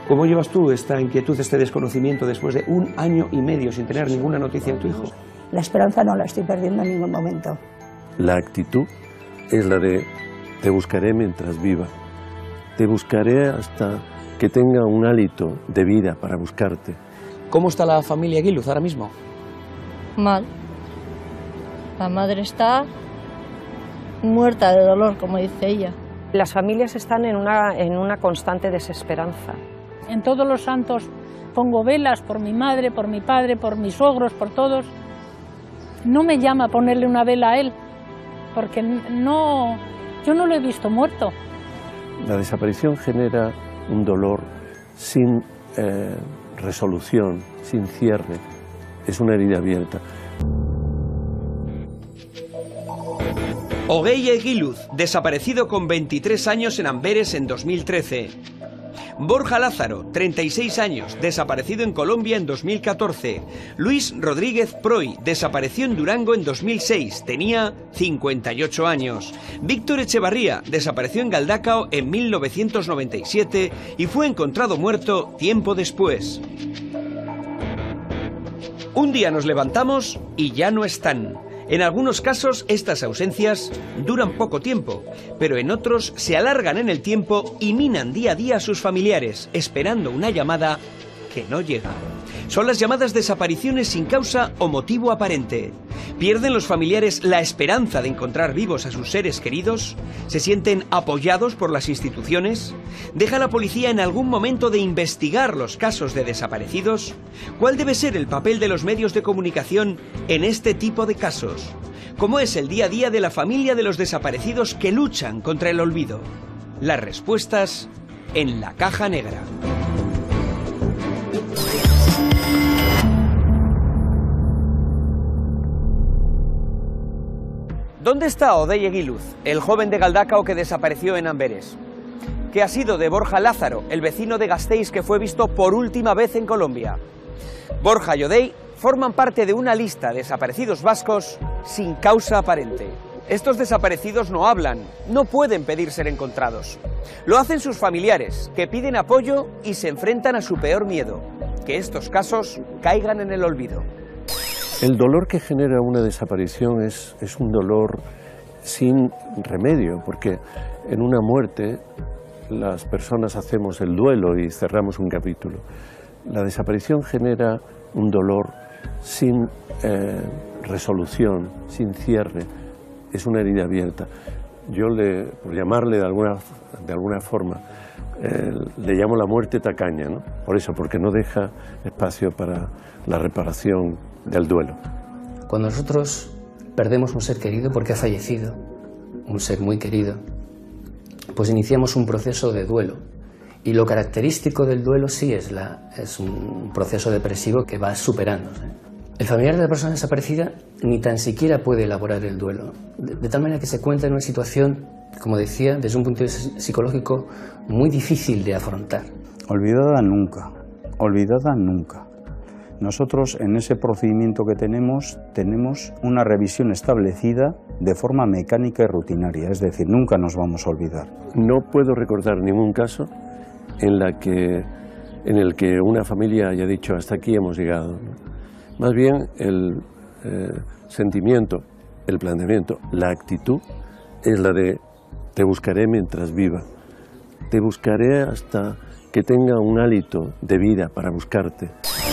¿Cómo llevas tú esta inquietud, este desconocimiento después de 1 año y medio sin tener ninguna noticia de tu hijo? La esperanza no la estoy perdiendo en ningún momento. La actitud es la de te buscaré mientras viva, te buscaré hasta que tenga un hálito de vida para buscarte. ¿Cómo está la familia Aguiluz ahora mismo? Mal. La madre está muerta de dolor, como dice ella. Las familias están en una constante desesperanza. En todos los santos pongo velas por mi madre, por mi padre, por mis suegros, por todos. No me llama a ponerle una vela a él, porque yo no lo he visto muerto. La desaparición genera un dolor sin resolución, sin cierre. Es una herida abierta. Ogueye Aguiluz, desaparecido con 23 años en Amberes en 2013. Borja Lázaro, 36 años, desaparecido en Colombia en 2014. Luis Rodríguez Proy, desapareció en Durango en 2006, tenía 58 años. Víctor Echevarría, desapareció en Galdacao en 1997 y fue encontrado muerto tiempo después. Un día nos levantamos y ya no están. En algunos casos estas ausencias duran poco tiempo, pero en otros se alargan en el tiempo y minan día a día a sus familiares, esperando una llamada que no llega. Son las llamadas desapariciones sin causa o motivo aparente. ¿Pierden los familiares la esperanza de encontrar vivos a sus seres queridos? ¿Se sienten apoyados por las instituciones? ¿Deja la policía en algún momento de investigar los casos de desaparecidos? ¿Cuál debe ser el papel de los medios de comunicación en este tipo de casos? ¿Cómo es el día a día de la familia de los desaparecidos que luchan contra el olvido? Las respuestas en la caja negra. ¿Dónde está Ogueye Aguiluz, el joven de Galdacao que desapareció en Amberes? ¿Qué ha sido de Borja Lázaro, el vecino de Gasteiz que fue visto por última vez en Colombia? Borja y Ogueye forman parte de una lista de desaparecidos vascos sin causa aparente. Estos desaparecidos no hablan, no pueden pedir ser encontrados. Lo hacen sus familiares, que piden apoyo y se enfrentan a su peor miedo, que estos casos caigan en el olvido. El dolor que genera una desaparición es un dolor sin remedio, porque en una muerte las personas hacemos el duelo y cerramos un capítulo. La desaparición genera un dolor sin resolución, sin cierre, es una herida abierta. Yo, por llamarle de alguna forma, le llamo la muerte tacaña, ¿no? Por eso, porque no deja espacio para la reparación del duelo. Cuando nosotros perdemos un ser querido porque ha fallecido, un ser muy querido, pues iniciamos un proceso de duelo. Y lo característico del duelo sí es un proceso depresivo que va superándose. El familiar de la persona desaparecida ni tan siquiera puede elaborar el duelo, de tal manera que se encuentra en una situación, como decía, desde un punto de vista psicológico, muy difícil de afrontar. Olvidada nunca, olvidada nunca. Nosotros en ese procedimiento que tenemos una revisión establecida de forma mecánica y rutinaria, es decir, nunca nos vamos a olvidar. No puedo recordar ningún caso en el que una familia haya dicho hasta aquí hemos llegado, ¿no? Más bien el sentimiento, el planteamiento, la actitud es la de te buscaré mientras viva, te buscaré hasta que tenga un hálito de vida para buscarte.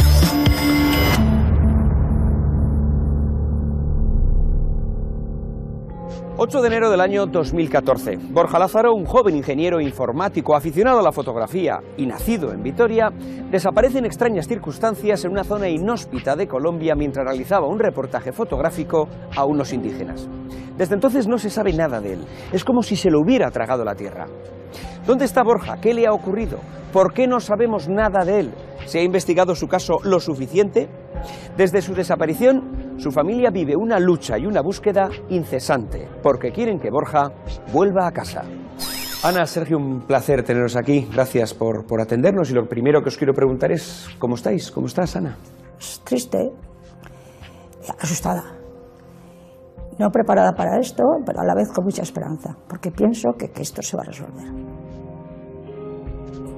...8 de enero del año 2014. Borja Lázaro, un joven ingeniero informático aficionado a la fotografía y nacido en Vitoria, desaparece en extrañas circunstancias en una zona inhóspita de Colombia mientras realizaba un reportaje fotográfico a unos indígenas. Desde entonces no se sabe nada de él. Es como si se lo hubiera tragado la tierra. ¿Dónde está Borja? ¿Qué le ha ocurrido? ¿Por qué no sabemos nada de él? ¿Se ha investigado su caso lo suficiente? Desde su desaparición, su familia vive una lucha y una búsqueda incesante, porque quieren que Borja vuelva a casa. Ana, Sergio, un placer teneros aquí. Gracias por atendernos. Y lo primero que os quiero preguntar es, ¿cómo estáis? ¿Cómo estás, Ana? Triste, asustada. No preparada para esto, pero a la vez con mucha esperanza, porque pienso que esto se va a resolver.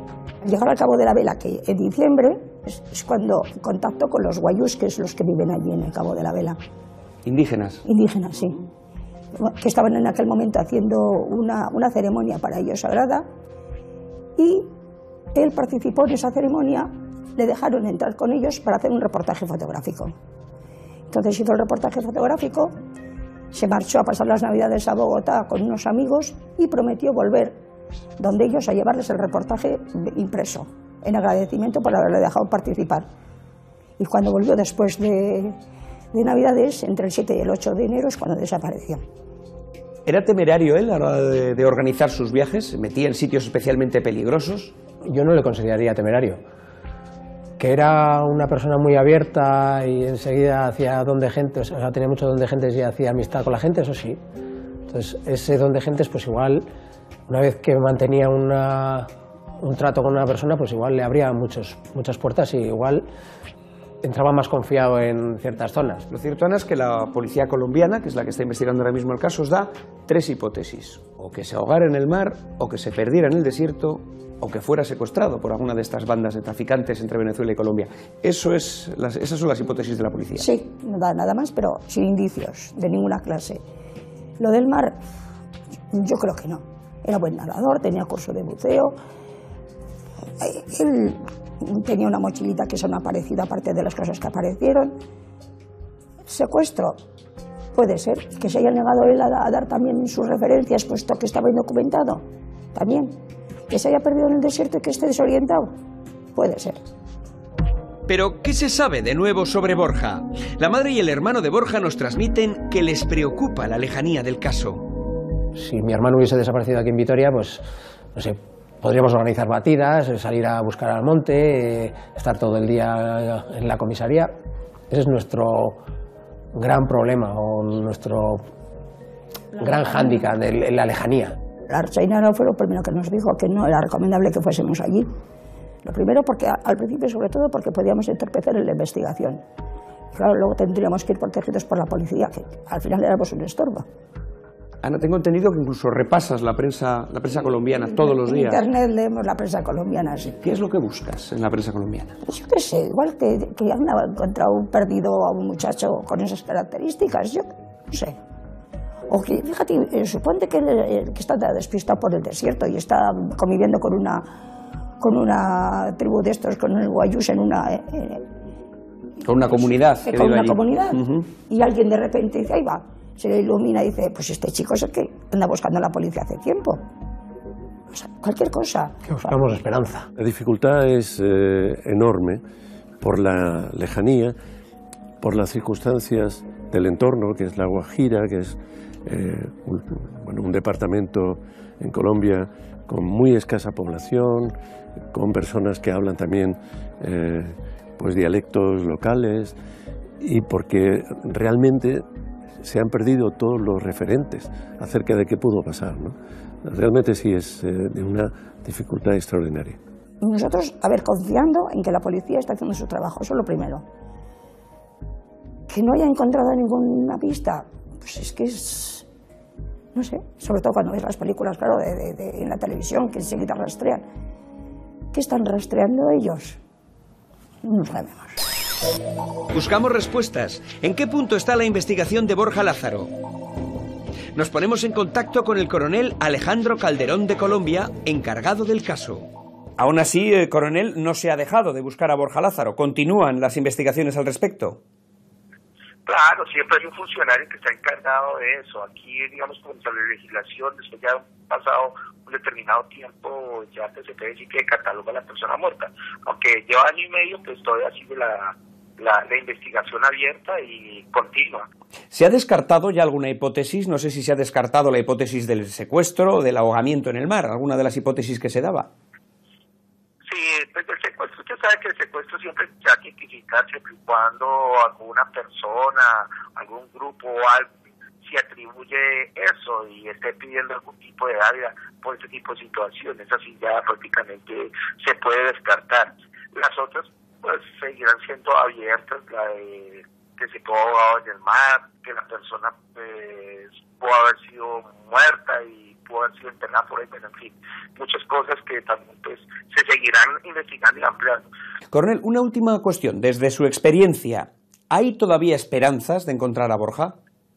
llegar al Cabo de la Vela, que en diciembre es cuando contacto con los guayús, que es los que viven allí en el Cabo de la Vela. ¿Indígenas? Indígenas, sí. Que estaban en aquel momento haciendo una ceremonia para ellos sagrada, y él participó en esa ceremonia, le dejaron entrar con ellos para hacer un reportaje fotográfico. Entonces hizo el reportaje fotográfico, se marchó a pasar las Navidades a Bogotá con unos amigos y prometió volver donde ellos a llevarles el reportaje impreso, en agradecimiento por haberle dejado participar. Y cuando volvió después de Navidades, entre el 7 y el 8 de enero, es cuando desapareció. ¿Era temerario él a la hora de organizar sus viajes? ¿Se metía en sitios especialmente peligrosos? Yo no le consideraría temerario. Que era una persona muy abierta y enseguida hacía don de gentes, o sea, tenía mucho don de gentes y hacía amistad con la gente, eso sí. Entonces, ese don de gentes, pues igual, una vez que mantenía un trato con una persona, pues igual le abría muchas puertas y igual entraba más confiado en ciertas zonas. Lo cierto, Ana, es que la policía colombiana, que es la que está investigando ahora mismo el caso, os da 3 hipótesis: o que se ahogara en el mar, o que se perdiera en el desierto, o que fuera secuestrado por alguna de estas bandas de traficantes entre Venezuela y Colombia. Esas son las hipótesis de la policía. Sí, no da nada más, pero sin indicios de ninguna clase. Lo del mar, yo creo que no. Era buen nadador, tenía curso de buceo. Él tenía una mochilita que eso no ha aparecido, aparte de las cosas que aparecieron. Secuestro, puede ser. Que se haya negado él a dar también sus referencias, puesto que estaba indocumentado, también. Que se haya perdido en el desierto y que esté desorientado, puede ser. Pero, ¿qué se sabe de nuevo sobre Borja? La madre y el hermano de Borja nos transmiten que les preocupa la lejanía del caso. Si mi hermano hubiese desaparecido aquí en Vitoria, pues, no sé, podríamos organizar batidas, salir a buscar al monte, estar todo el día en la comisaría. Ese es nuestro gran problema o nuestro gran hándicap de la lejanía. La Archaina no fue lo primero que nos dijo, que no era recomendable que fuésemos allí. Lo primero, porque al principio, sobre todo, porque podíamos entorpecer en la investigación. Claro, luego tendríamos que ir protegidos por la policía, que al final éramos un estorbo. Ana, tengo entendido que incluso repasas la prensa colombiana todos los días. En Internet leemos la prensa colombiana, sí. ¿Qué es lo que buscas en la prensa colombiana? Pues yo qué sé, igual que han encontrado un perdido a un muchacho con esas características, yo no sé. O que, fíjate, suponte que está despistado por el desierto y está conviviendo con una tribu de estos, con el guayús en una... con una comunidad. Con una comunidad. Y alguien de repente dice, ahí va, se le ilumina y dice, pues este chico es el que anda buscando a la policía hace tiempo. O sea, cualquier cosa. Que buscamos esperanza. La dificultad es enorme por la lejanía, por las circunstancias del entorno, que es La Guajira, que es un departamento en Colombia con muy escasa población, con personas que hablan también pues dialectos locales, y porque realmente se han perdido todos los referentes acerca de qué pudo pasar, ¿no? Realmente sí es de una dificultad extraordinaria. Y nosotros, a ver, confiando en que la policía está haciendo su trabajo, eso es lo primero. Que no haya encontrado ninguna pista, pues es que es... No sé, sobre todo cuando ves las películas, claro, en la televisión, que enseguida rastrean. ¿Qué están rastreando ellos? No sabemos. Buscamos respuestas. ¿En qué punto está la investigación de Borja Lázaro? Nos ponemos en contacto con el coronel Alejandro Calderón de Colombia, encargado del caso. Aún así, coronel, no se ha dejado de buscar a Borja Lázaro. ¿Continúan las investigaciones al respecto? Claro, siempre hay un funcionario que está encargado de eso. Aquí, digamos, contra la legislación, después ya ha pasado un determinado tiempo, ya se puede decir que cataloga a la persona muerta. Aunque lleva año y medio, pues todavía sigue la investigación abierta y continua. ¿Se ha descartado ya alguna hipótesis? No sé si se ha descartado la hipótesis del secuestro o del ahogamiento en el mar, alguna de las hipótesis que se daba. Sí, pues el secuestro, usted sabe que el secuestro siempre se ha que identificar siempre y cuando alguna persona, algún grupo o algo se atribuye eso y esté pidiendo algún tipo de área por este tipo de situaciones, así ya prácticamente se puede descartar. Las otras pues seguirán siendo abiertas, la de que se pudo ahogado en el mar, que la persona pues pudo haber sido muerta y pudo haber sido internada por ahí, pero en fin, muchas cosas que también pues se seguirán investigando y ampliando. Coronel, una última cuestión. Desde su experiencia, ¿hay todavía esperanzas de encontrar a Borja?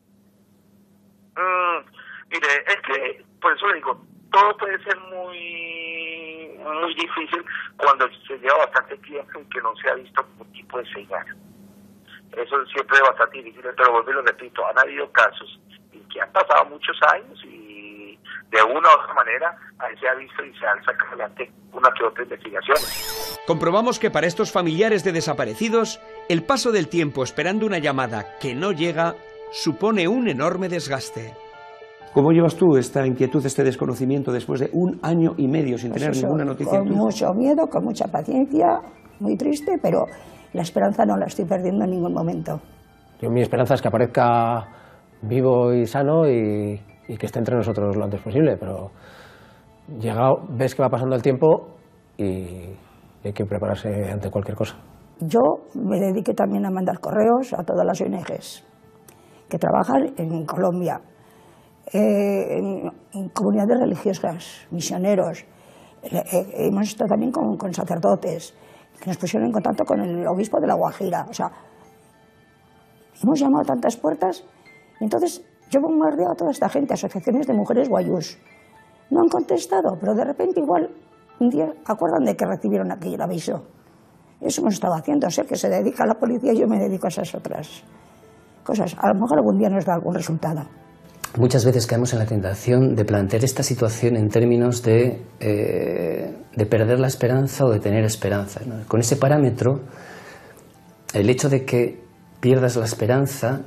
Mire, es que, por eso le digo, todo puede ser muy difícil cuando se lleva bastante tiempo y que no se ha visto ningún tipo de señal. Eso siempre es bastante difícil, pero vuelvo y lo repito, han habido casos en que han pasado muchos años y de una u otra manera ahí se ha visto y se han sacado adelante una que otra investigación. Comprobamos que para estos familiares de desaparecidos, el paso del tiempo esperando una llamada que no llega supone un enorme desgaste. ¿Cómo llevas tú esta inquietud, este desconocimiento después de 1 año y medio sin tener ninguna noticia? Con mucho miedo, con mucha paciencia, muy triste, pero la esperanza no la estoy perdiendo en ningún momento. Mi esperanza es que aparezca vivo y sano y que esté entre nosotros lo antes posible, pero ves que va pasando el tiempo y hay que prepararse ante cualquier cosa. Yo me dediqué también a mandar correos a todas las ONGs que trabajan en Colombia, en comunidades religiosas, misioneros. Hemos estado también con sacerdotes que nos pusieron en contacto con el obispo de La Guajira. O sea, hemos llamado a tantas puertas y entonces yo bombardeo a toda esta gente, asociaciones de mujeres guayús. No han contestado, pero de repente igual un día acuerdan de que recibieron aquel aviso. Eso hemos estado haciendo, sé que se dedica a la policía y yo me dedico a esas otras cosas. A lo mejor algún día nos da algún resultado. Muchas veces caemos en la tentación de plantear esta situación en términos de perder la esperanza o de tener esperanza, ¿no? Con ese parámetro, el hecho de que pierdas la esperanza,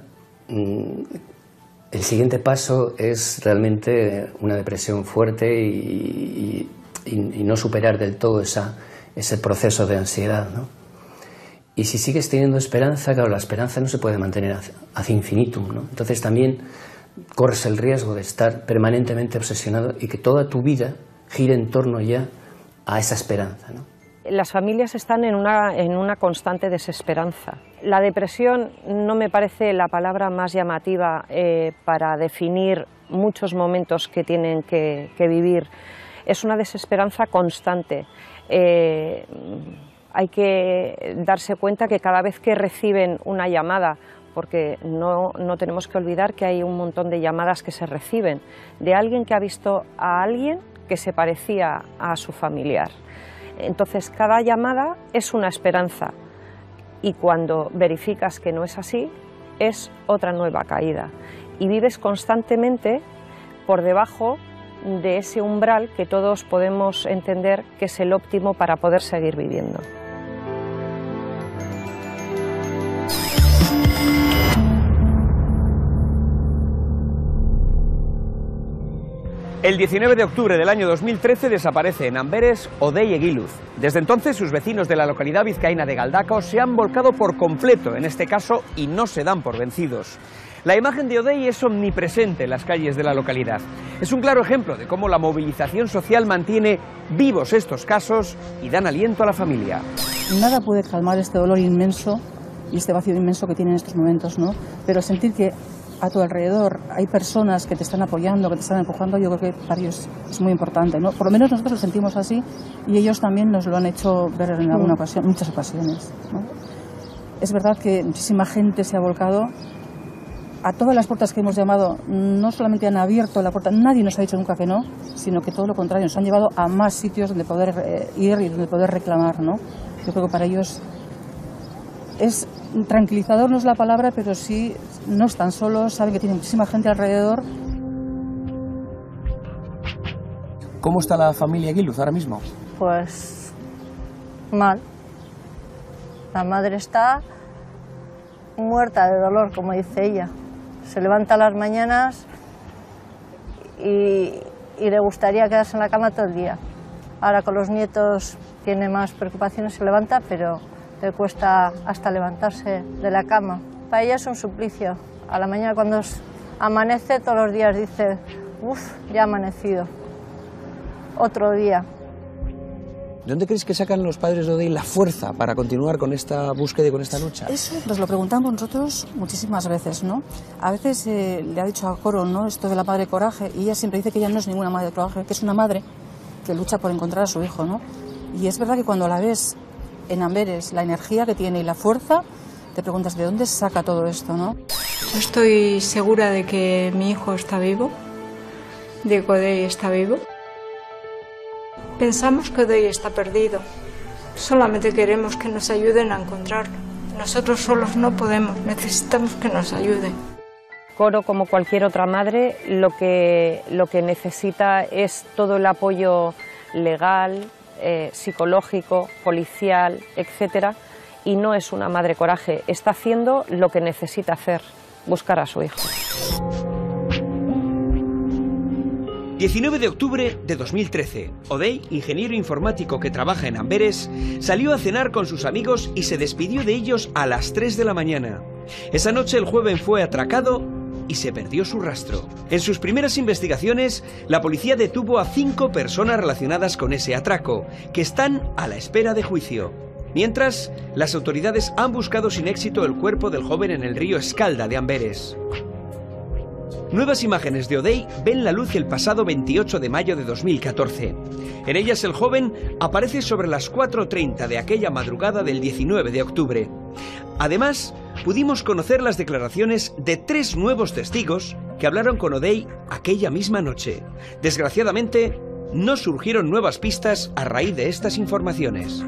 el siguiente paso es realmente una depresión fuerte y no superar del todo ese proceso de ansiedad, ¿no? Y si sigues teniendo esperanza, claro, la esperanza no se puede mantener ad infinitum, ¿no? Entonces también corres el riesgo de estar permanentemente obsesionado y que toda tu vida gire en torno ya a esa esperanza, ¿no? Las familias están en una constante desesperanza. La depresión no me parece la palabra más llamativa para definir muchos momentos que tienen que vivir. Es una desesperanza constante. Hay que darse cuenta que cada vez que reciben una llamada, porque no tenemos que olvidar que hay un montón de llamadas que se reciben, de alguien que ha visto a alguien que se parecía a su familiar. Entonces, cada llamada es una esperanza y cuando verificas que no es así, es otra nueva caída. Y vives constantemente por debajo de ese umbral que todos podemos entender que es el óptimo para poder seguir viviendo. El 19 de octubre del año 2013 desaparece en Amberes Odey Eguiluz. Desde entonces, sus vecinos de la localidad vizcaína de Galdakao se han volcado por completo en este caso y no se dan por vencidos. La imagen de Odey es omnipresente en las calles de la localidad. Es un claro ejemplo de cómo la movilización social mantiene vivos estos casos y dan aliento a la familia. Nada puede calmar este dolor inmenso y este vacío inmenso que tiene en estos momentos, ¿no? Pero sentir que a tu alrededor hay personas que te están apoyando, que te están empujando, yo creo que para ellos es muy importante, ¿no? Por lo menos nosotros lo sentimos así y ellos también nos lo han hecho ver en alguna ocasión, muchas ocasiones, ¿no? Es verdad que muchísima gente se ha volcado. A todas las puertas que hemos llamado no solamente han abierto la puerta, nadie nos ha dicho nunca que no, sino que todo lo contrario, nos han llevado a más sitios donde poder ir y donde poder reclamar, ¿no? Yo creo que para ellos es tranquilizador, no es la palabra, pero sí no están solos, saben que tienen muchísima gente alrededor. ¿Cómo está la familia Eguiluz ahora mismo? Pues mal. La madre está muerta de dolor, como dice ella. Se levanta a las mañanas y le gustaría quedarse en la cama todo el día. Ahora con los nietos tiene más preocupaciones, se levanta, pero le cuesta hasta levantarse de la cama. Para ella es un suplicio. A la mañana cuando amanece todos los días dice, uff, ya ha amanecido. Otro día. ¿De dónde crees que sacan los padres de Odey la fuerza para continuar con esta búsqueda y con esta lucha? Eso nos lo preguntamos nosotros muchísimas veces, ¿no? A veces le ha dicho a Coro, ¿no?, esto de la madre coraje, y ella siempre dice que ella no es ninguna madre coraje, que es una madre que lucha por encontrar a su hijo, ¿no? Y es verdad que cuando la ves en Amberes, la energía que tiene y la fuerza, te preguntas de dónde saca todo esto, ¿no? Yo estoy segura de que mi hijo está vivo, de que Odey está vivo. Pensamos que Odey está perdido. Solamente queremos que nos ayuden a encontrarlo. Nosotros solos no podemos, necesitamos que nos ayuden. Coro, como cualquier otra madre, lo que necesita es todo el apoyo legal, psicológico, policial, etcétera, y no es una madre coraje, está haciendo lo que necesita hacer, buscar a su hijo. 19 de octubre de 2013, Odey, ingeniero informático que trabaja en Amberes, salió a cenar con sus amigos y se despidió de ellos a las 3 de la mañana. Esa noche el joven fue atracado y se perdió su rastro. En sus primeras investigaciones, la policía detuvo a 5 personas relacionadas con ese atraco, que están a la espera de juicio. Mientras, las autoridades han buscado sin éxito el cuerpo del joven en el río Escalda de Amberes. Nuevas imágenes de Odey ven la luz el pasado 28 de mayo de 2014. En ellas el joven aparece sobre las 4:30 de aquella madrugada del 19 de octubre. Además, pudimos conocer las declaraciones de 3 nuevos testigos que hablaron con Odey aquella misma noche. Desgraciadamente, no surgieron nuevas pistas a raíz de estas informaciones.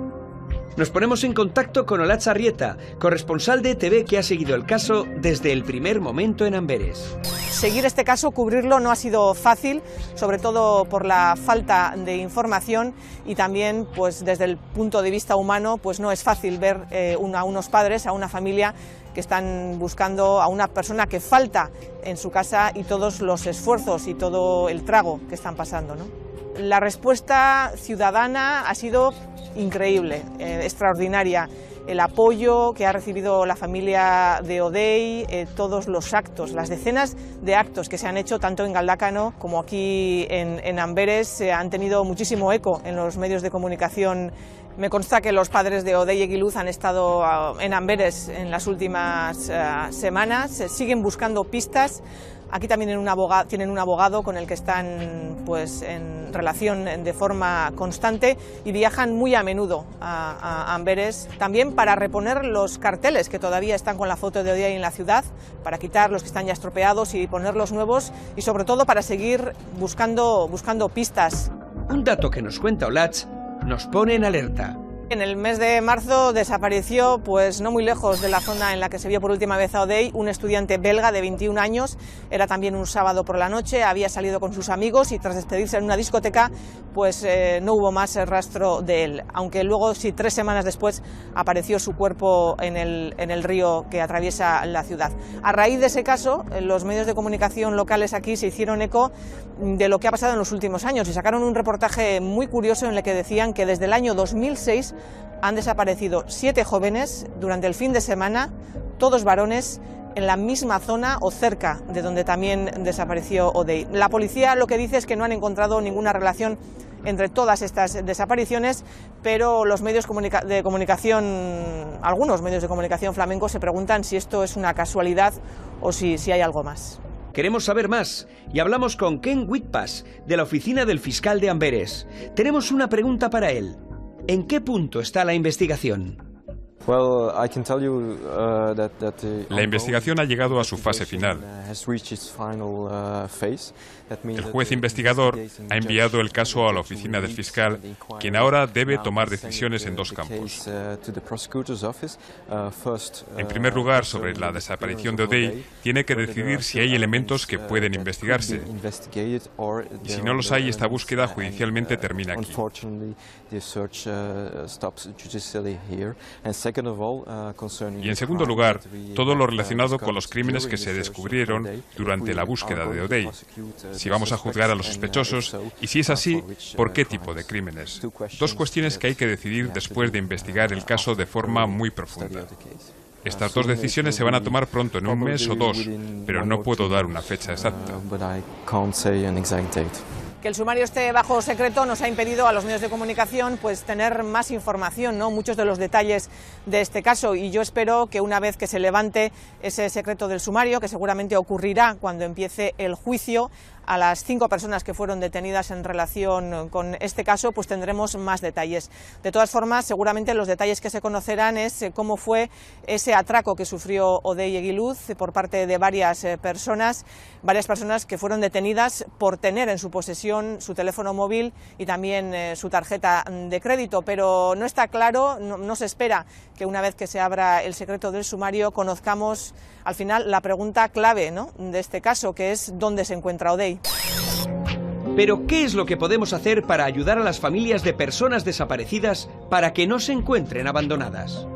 Nos ponemos en contacto con Olatz Arrieta, corresponsal de ETV que ha seguido el caso desde el primer momento en Amberes. Seguir este caso, cubrirlo, no ha sido fácil, sobre todo por la falta de información y también, pues desde el punto de vista humano, pues no es fácil ver a unos padres, a una familia que están buscando a una persona que falta en su casa y todos los esfuerzos y todo el trago que están pasando, ¿no? La respuesta ciudadana ha sido increíble, extraordinaria. El apoyo que ha recibido la familia de Odey, todos los actos, las decenas de actos que se han hecho tanto en Galdácano como aquí en Amberes han tenido muchísimo eco en los medios de comunicación. Me consta que los padres de Odey Eguiluz han estado en Amberes en las últimas semanas, siguen buscando pistas. Aquí también tienen un abogado con el que están pues, en relación de forma constante y viajan muy a menudo a Amberes, también para reponer los carteles que todavía están con la foto de Odey en la ciudad, para quitar los que están ya estropeados y poner los nuevos y sobre todo para seguir buscando pistas. Un dato que nos cuenta Olatz nos pone en alerta. En el mes de marzo desapareció, pues no muy lejos de la zona en la que se vio por última vez a Odey, un estudiante belga de 21 años. Era también un sábado por la noche, había salido con sus amigos y tras despedirse en una discoteca, pues no hubo más rastro de él. Aunque luego, sí, 3 semanas después, apareció su cuerpo en el río que atraviesa la ciudad. A raíz de ese caso, los medios de comunicación locales aquí se hicieron eco de lo que ha pasado en los últimos años y sacaron un reportaje muy curioso en el que decían que desde el año 2006 han desaparecido 7 jóvenes durante el fin de semana, todos varones, en la misma zona o cerca de donde también desapareció Odey. La policía lo que dice es que no han encontrado ninguna relación entre todas estas desapariciones, pero los medios de comunicación, algunos medios de comunicación flamencos se preguntan si esto es una casualidad o si hay algo más. Queremos saber más y hablamos con Ken Whitpass, de la oficina del fiscal de Amberes. Tenemos una pregunta para él. ¿En qué punto está la investigación? La investigación ha llegado a su fase final. El juez investigador ha enviado el caso a la oficina del fiscal, quien ahora debe tomar decisiones en 2 campos. En primer lugar, sobre la desaparición de Odey, tiene que decidir si hay elementos que pueden investigarse. Y si no los hay, esta búsqueda judicialmente termina aquí. Y en segundo lugar, todo lo relacionado con los crímenes que se descubrieron durante la búsqueda de Odey. Si vamos a juzgar a los sospechosos y si es así, ¿por qué tipo de crímenes? 2 cuestiones que hay que decidir después de investigar el caso de forma muy profunda. Estas 2 decisiones se van a tomar pronto, en 1 mes o 2, pero no puedo dar una fecha exacta. Que el sumario esté bajo secreto nos ha impedido a los medios de comunicación pues tener más información, ¿no? Muchos de los detalles de este caso, y yo espero que una vez que se levante ese secreto del sumario, que seguramente ocurrirá cuando empiece el juicio a las 5 personas que fueron detenidas en relación con este caso, pues tendremos más detalles. De todas formas, seguramente los detalles que se conocerán es cómo fue ese atraco que sufrió Odey Eguiluz por parte de varias personas que fueron detenidas por tener en su posesión su teléfono móvil y también su tarjeta de crédito, pero no está claro, no se espera que una vez que se abra el secreto del sumario conozcamos al final la pregunta clave, ¿no?, de este caso, que es ¿dónde se encuentra Odey? Pero, ¿qué es lo que podemos hacer para ayudar a las familias de personas desaparecidas para que no se encuentren abandonadas?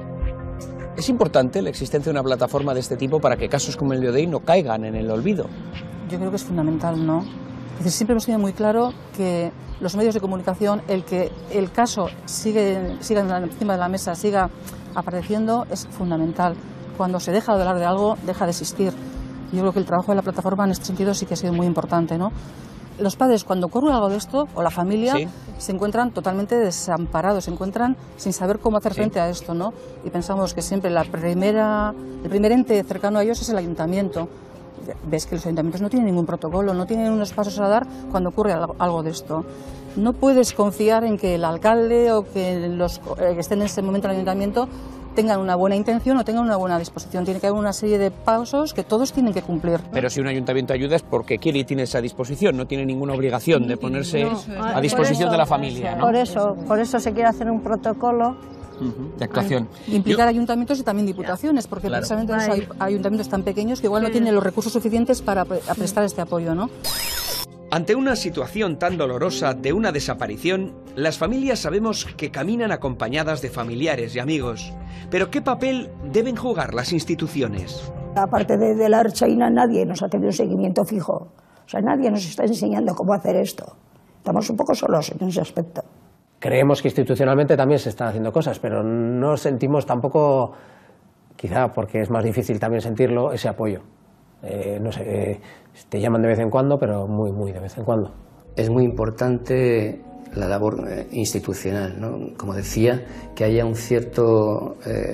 Es importante la existencia de una plataforma de este tipo para que casos como el de Odey no caigan en el olvido. Yo creo que es fundamental, ¿no? Es decir, siempre hemos tenido muy claro que los medios de comunicación, el que el caso siga encima de la mesa, siga apareciendo, es fundamental. Cuando se deja de hablar de algo, deja de existir. Yo creo que el trabajo de la plataforma en este sentido sí que ha sido muy importante, ¿no? Los padres, cuando ocurre algo de esto, o la familia, sí, se encuentran totalmente desamparados, se encuentran sin saber cómo hacer frente a esto, ¿no? Y pensamos que siempre el primer ente cercano a ellos es el ayuntamiento. Ves que los ayuntamientos no tienen ningún protocolo, no tienen unos pasos a dar cuando ocurre algo de esto. No puedes confiar en que el alcalde o que los que estén en ese momento en el ayuntamiento tengan una buena intención o tengan una buena disposición. Tiene que haber una serie de pasos que todos tienen que cumplir. Pero si un ayuntamiento ayuda es porque quiere y tiene esa disposición, no tiene ninguna obligación de ponerse a disposición de la familia, ¿no? Por eso se quiere hacer un protocolo de actuación. Implicar ayuntamientos y también diputaciones, porque precisamente hay ayuntamientos tan pequeños que igual no tienen los recursos suficientes para prestar este apoyo, ¿no? Ante una situación tan dolorosa de una desaparición, las familias sabemos que caminan acompañadas de familiares y amigos. Pero ¿qué papel deben jugar las instituciones? Aparte de la Ertzaintza, nadie nos ha tenido un seguimiento fijo. O sea, nadie nos está enseñando cómo hacer esto. Estamos un poco solos en ese aspecto. Creemos que institucionalmente también se están haciendo cosas, pero no sentimos tampoco, quizá porque es más difícil también sentirlo, ese apoyo. No sé, te llaman de vez en cuando, pero muy, muy de vez en cuando. Es muy importante la labor institucional, ¿no? Como decía, que haya un cierto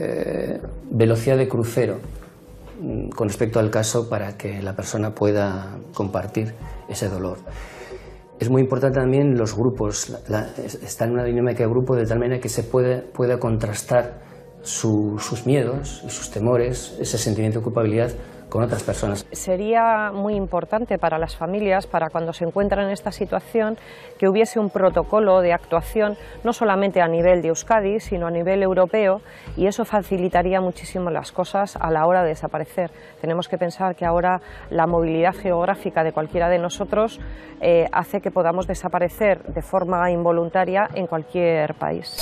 velocidad de crucero con respecto al caso para que la persona pueda compartir ese dolor. Es muy importante también los grupos, estar en una dinámica de grupo de tal manera que se pueda contrastar sus miedos y sus temores, ese sentimiento de culpabilidad con otras personas. Sería muy importante para las familias, para cuando se encuentran en esta situación, que hubiese un protocolo de actuación no solamente a nivel de Euskadi, sino a nivel europeo, y eso facilitaría muchísimo las cosas a la hora de desaparecer. Tenemos que pensar que ahora la movilidad geográfica de cualquiera de nosotros hace que podamos desaparecer de forma involuntaria en cualquier país.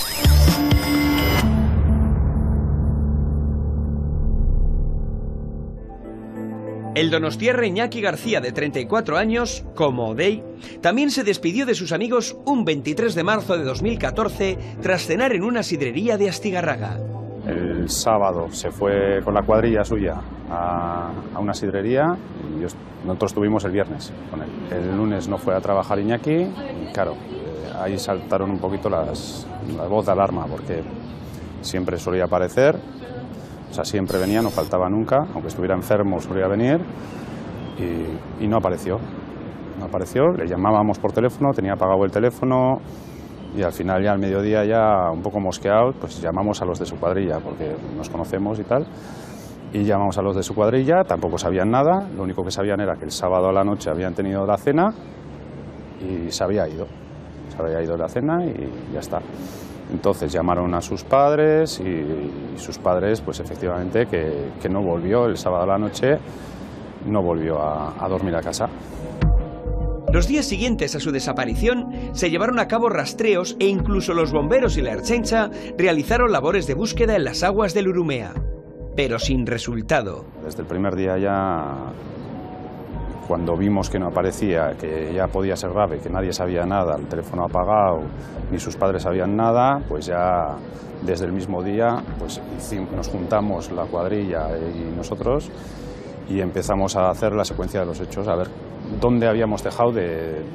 El donostiarra Iñaki García, de 34 años, como Odey, también se despidió de sus amigos un 23 de marzo de 2014 tras cenar en una sidrería de Astigarraga. El sábado se fue con la cuadrilla suya a una sidrería y nosotros estuvimos el viernes con él. El lunes no fue a trabajar Iñaki y claro, ahí saltaron un poquito las voz de alarma porque siempre solía aparecer. O sea, siempre venía, no faltaba nunca, aunque estuviera enfermo solía venir y no apareció. No apareció, le llamábamos por teléfono, tenía apagado el teléfono y al final ya al mediodía ya un poco mosqueado, pues llamamos a los de su cuadrilla porque nos conocemos y tal. Y llamamos a los de su cuadrilla, tampoco sabían nada, lo único que sabían era que el sábado a la noche habían tenido la cena y se había ido. Se había ido la cena y ya está. Entonces llamaron a sus padres y sus padres, pues efectivamente, que no volvió el sábado a la noche, no volvió a dormir a casa. Los días siguientes a su desaparición se llevaron a cabo rastreos e incluso los bomberos y la Ertzaintza realizaron labores de búsqueda en las aguas del Urumea, pero sin resultado. Desde el primer día ya, cuando vimos que no aparecía, que ya podía ser grave, que nadie sabía nada, el teléfono apagado, ni sus padres sabían nada, pues ya desde el mismo día pues nos juntamos la cuadrilla y nosotros y empezamos a hacer la secuencia de los hechos, a ver dónde habíamos dejado de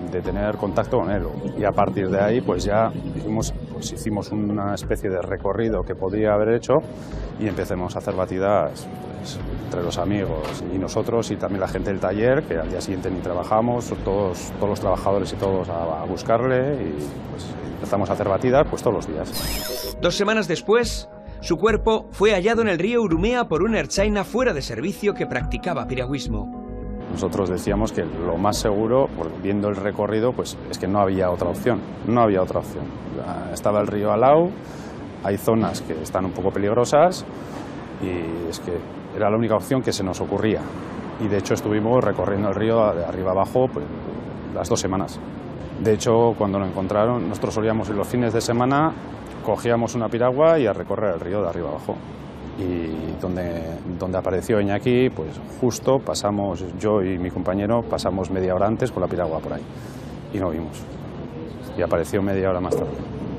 de tener contacto con él. Y a partir de ahí pues ya hicimos una especie de recorrido que podía haber hecho y empecemos a hacer batidas pues, entre los amigos y nosotros y también la gente del taller, que al día siguiente ni trabajamos, todos los trabajadores y todos a buscarle y pues empezamos a hacer batidas pues todos los días. 2 semanas después, su cuerpo fue hallado en el río Urumea por un ertzaina fuera de servicio que practicaba piragüismo. Nosotros decíamos que lo más seguro, viendo el recorrido, pues es que no había otra opción, Estaba el río al lado, hay zonas que están un poco peligrosas y es que era la única opción que se nos ocurría. Y de hecho estuvimos recorriendo el río de arriba abajo pues, las 2 semanas. De hecho, cuando lo encontraron, nosotros solíamos ir los fines de semana, cogíamos una piragua y a recorrer el río de arriba abajo. Y donde apareció Iñaki, pues justo pasamos, yo y mi compañero, pasamos media hora antes con la piragua por ahí y no vimos. Y apareció media hora más tarde.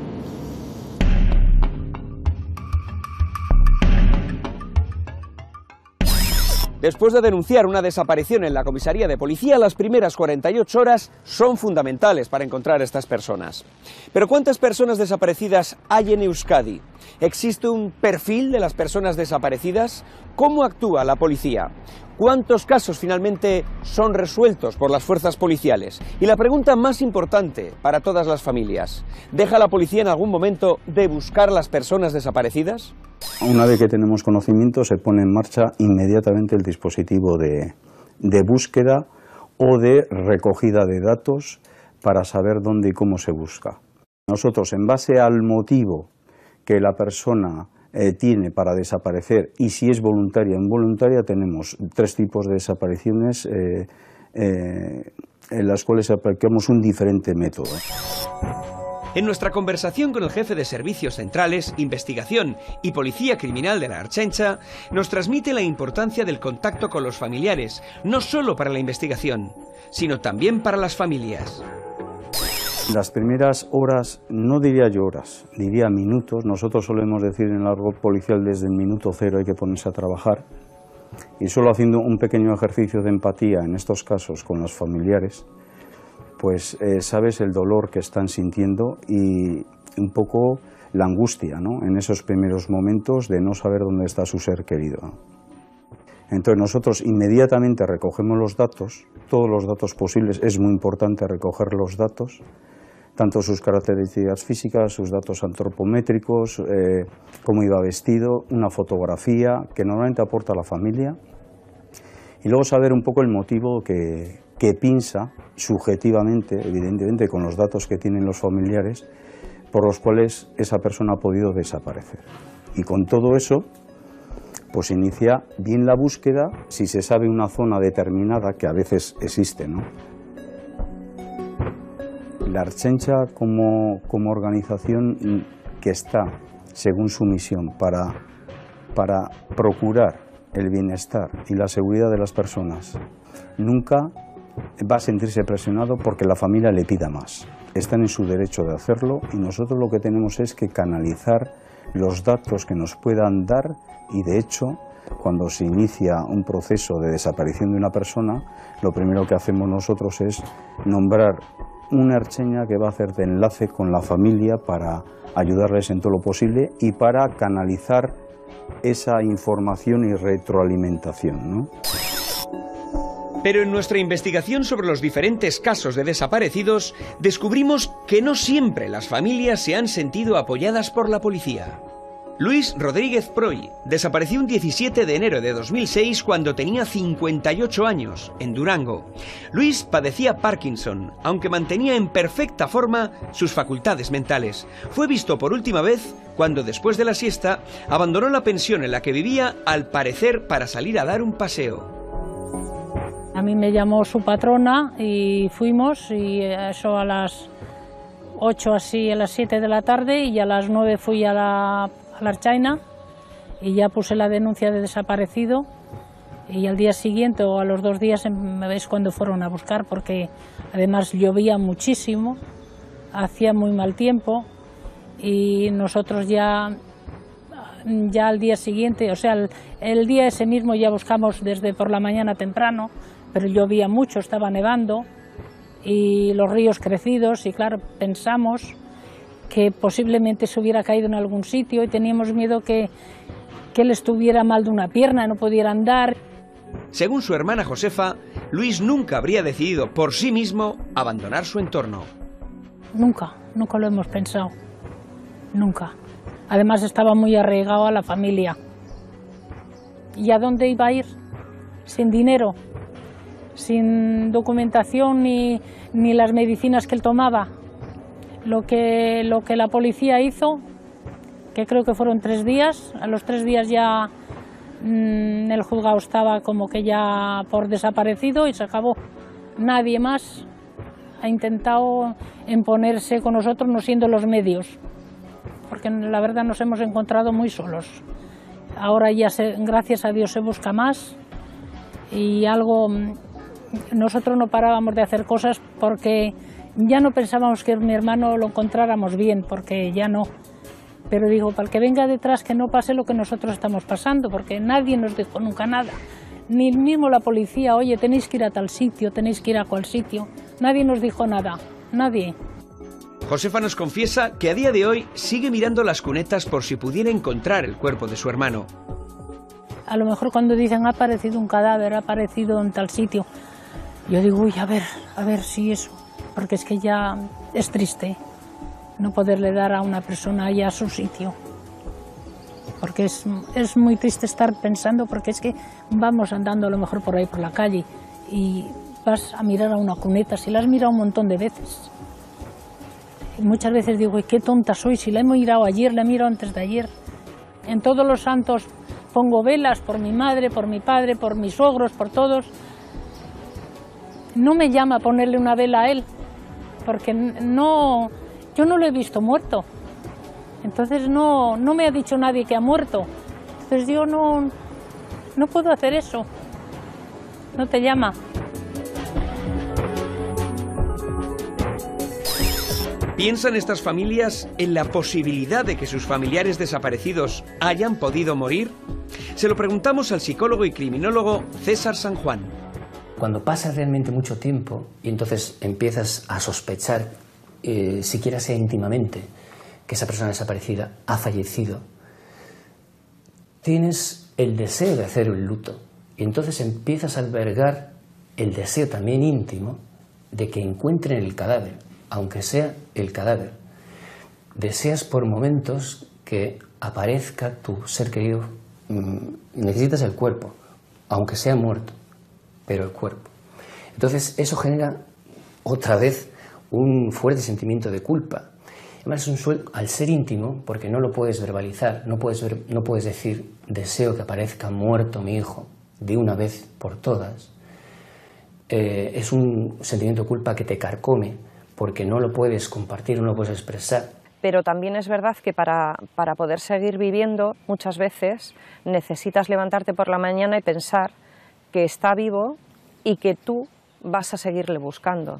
Después de denunciar una desaparición en la comisaría de policía, las primeras 48 horas son fundamentales para encontrar a estas personas. Pero ¿cuántas personas desaparecidas hay en Euskadi? ¿Existe un perfil de las personas desaparecidas? ¿Cómo actúa la policía? ¿Cuántos casos finalmente son resueltos por las fuerzas policiales? Y la pregunta más importante para todas las familias, ¿deja la policía en algún momento de buscar a las personas desaparecidas? Una vez que tenemos conocimiento se pone en marcha inmediatamente el dispositivo de búsqueda o de recogida de datos para saber dónde y cómo se busca. Nosotros, en base al motivo que la persona tiene para desaparecer y si es voluntaria o involuntaria, tenemos 3 tipos de desapariciones en las cuales aplicamos un diferente método. En nuestra conversación con el jefe de Servicios Centrales, Investigación y Policía Criminal de la Ertzaintza, nos transmite la importancia del contacto con los familiares, no solo para la investigación, sino también para las familias. Las primeras horas, no diría yo horas, diría minutos. Nosotros solemos decir en el argot policial desde el minuto 0 hay que ponerse a trabajar. Y solo haciendo un pequeño ejercicio de empatía en estos casos con los familiares, pues sabes el dolor que están sintiendo y un poco la angustia, ¿no? En esos primeros momentos de no saber dónde está su ser querido. Entonces nosotros inmediatamente recogemos los datos, todos los datos posibles, es muy importante recoger los datos, tanto sus características físicas, sus datos antropométricos, cómo iba vestido, una fotografía que normalmente aporta la familia y luego saber un poco el motivo que piensa subjetivamente, evidentemente con los datos que tienen los familiares, por los cuales esa persona ha podido desaparecer. Y con todo eso, pues inicia bien la búsqueda, si se sabe una zona determinada, que a veces existe, ¿no? La Ertzaintza como organización que está, según su misión, para procurar el bienestar y la seguridad de las personas, nunca va a sentirse presionado porque la familia le pida más. Están en su derecho de hacerlo y nosotros lo que tenemos es que canalizar los datos que nos puedan dar y de hecho cuando se inicia un proceso de desaparición de una persona, lo primero que hacemos nosotros es nombrar una ertzaina que va a hacer de enlace con la familia para ayudarles en todo lo posible y para canalizar esa información y retroalimentación, ¿no? Pero en nuestra investigación sobre los diferentes casos de desaparecidos, descubrimos que no siempre las familias se han sentido apoyadas por la policía. Luis Rodríguez Proy desapareció un 17 de enero de 2006 cuando tenía 58 años, en Durango. Luis padecía Parkinson, aunque mantenía en perfecta forma sus facultades mentales. Fue visto por última vez cuando, después de la siesta, abandonó la pensión en la que vivía, al parecer para salir a dar un paseo. A mí me llamó su patrona y fuimos, y eso a las 8 así, a las 7 de la tarde, y a las 9 fui a la Ertzaina y ya puse la denuncia de desaparecido, y al día siguiente o a los 2 días es cuando fueron a buscar, porque además llovía muchísimo, hacía muy mal tiempo y nosotros ya al día siguiente, o sea, el día ese mismo ya buscamos desde por la mañana temprano, pero llovía mucho, estaba nevando y los ríos crecidos, y claro, pensamos que posiblemente se hubiera caído en algún sitio y teníamos miedo que él estuviera mal de una pierna, no pudiera andar. Según su hermana Josefa, Luis nunca habría decidido por sí mismo abandonar su entorno. Nunca lo hemos pensado, nunca. Además estaba muy arraigado a la familia. ¿Y a dónde iba a ir? Sin dinero, sin documentación ni las medicinas que él tomaba. Lo que la policía hizo, que creo que fueron 3 días, a los 3 días ya el juzgado estaba como que ya por desaparecido y se acabó. Nadie más ha intentado imponerse con nosotros, no siendo los medios, porque la verdad nos hemos encontrado muy solos. Ahora ya, gracias a Dios, se busca más y algo. Nosotros no parábamos de hacer cosas porque ya no pensábamos que mi hermano lo encontráramos bien, porque ya no. Pero digo, para el que venga detrás, que no pase lo que nosotros estamos pasando, porque nadie nos dijo nunca nada. Ni mismo la policía, oye, tenéis que ir a tal sitio, tenéis que ir a cual sitio. Nadie nos dijo nada, nadie. Josefa nos confiesa que a día de hoy sigue mirando las cunetas por si pudiera encontrar el cuerpo de su hermano. A lo mejor cuando dicen ha aparecido un cadáver, ha aparecido en tal sitio, yo digo, uy, a ver si eso, porque es que ya es triste no poderle dar a una persona ya su sitio. Porque es muy triste estar pensando, porque es que vamos andando a lo mejor por ahí por la calle y vas a mirar a una cuneta, si la has mirado un montón de veces. Y muchas veces digo, qué tonta soy, si la he mirado ayer, la he mirado antes de ayer. En todos los santos pongo velas por mi madre, por mi padre, por mis suegros, por todos. No me llama a ponerle una vela a él, porque yo no lo he visto muerto. Entonces no me ha dicho nadie que ha muerto. Entonces yo no puedo hacer eso. No te llama. ¿Piensan estas familias en la posibilidad de que sus familiares desaparecidos hayan podido morir? Se lo preguntamos al psicólogo y criminólogo César San Juan. Cuando pasa realmente mucho tiempo y entonces empiezas a sospechar, siquiera sea íntimamente, que esa persona desaparecida ha fallecido, tienes el deseo de hacer un luto y entonces empiezas a albergar el deseo también íntimo de que encuentren el cadáver, aunque sea el cadáver. Deseas por momentos que aparezca tu ser querido. Necesitas el cuerpo, aunque sea muerto, pero el cuerpo. Entonces eso genera otra vez un fuerte sentimiento de culpa. Además, al ser íntimo, porque no lo puedes verbalizar, no puedes decir, deseo que aparezca muerto mi hijo de una vez por todas, es un sentimiento de culpa que te carcome, porque no lo puedes compartir, no lo puedes expresar. Pero también es verdad que para poder seguir viviendo, muchas veces necesitas levantarte por la mañana y pensar que está vivo y que tú vas a seguirle buscando.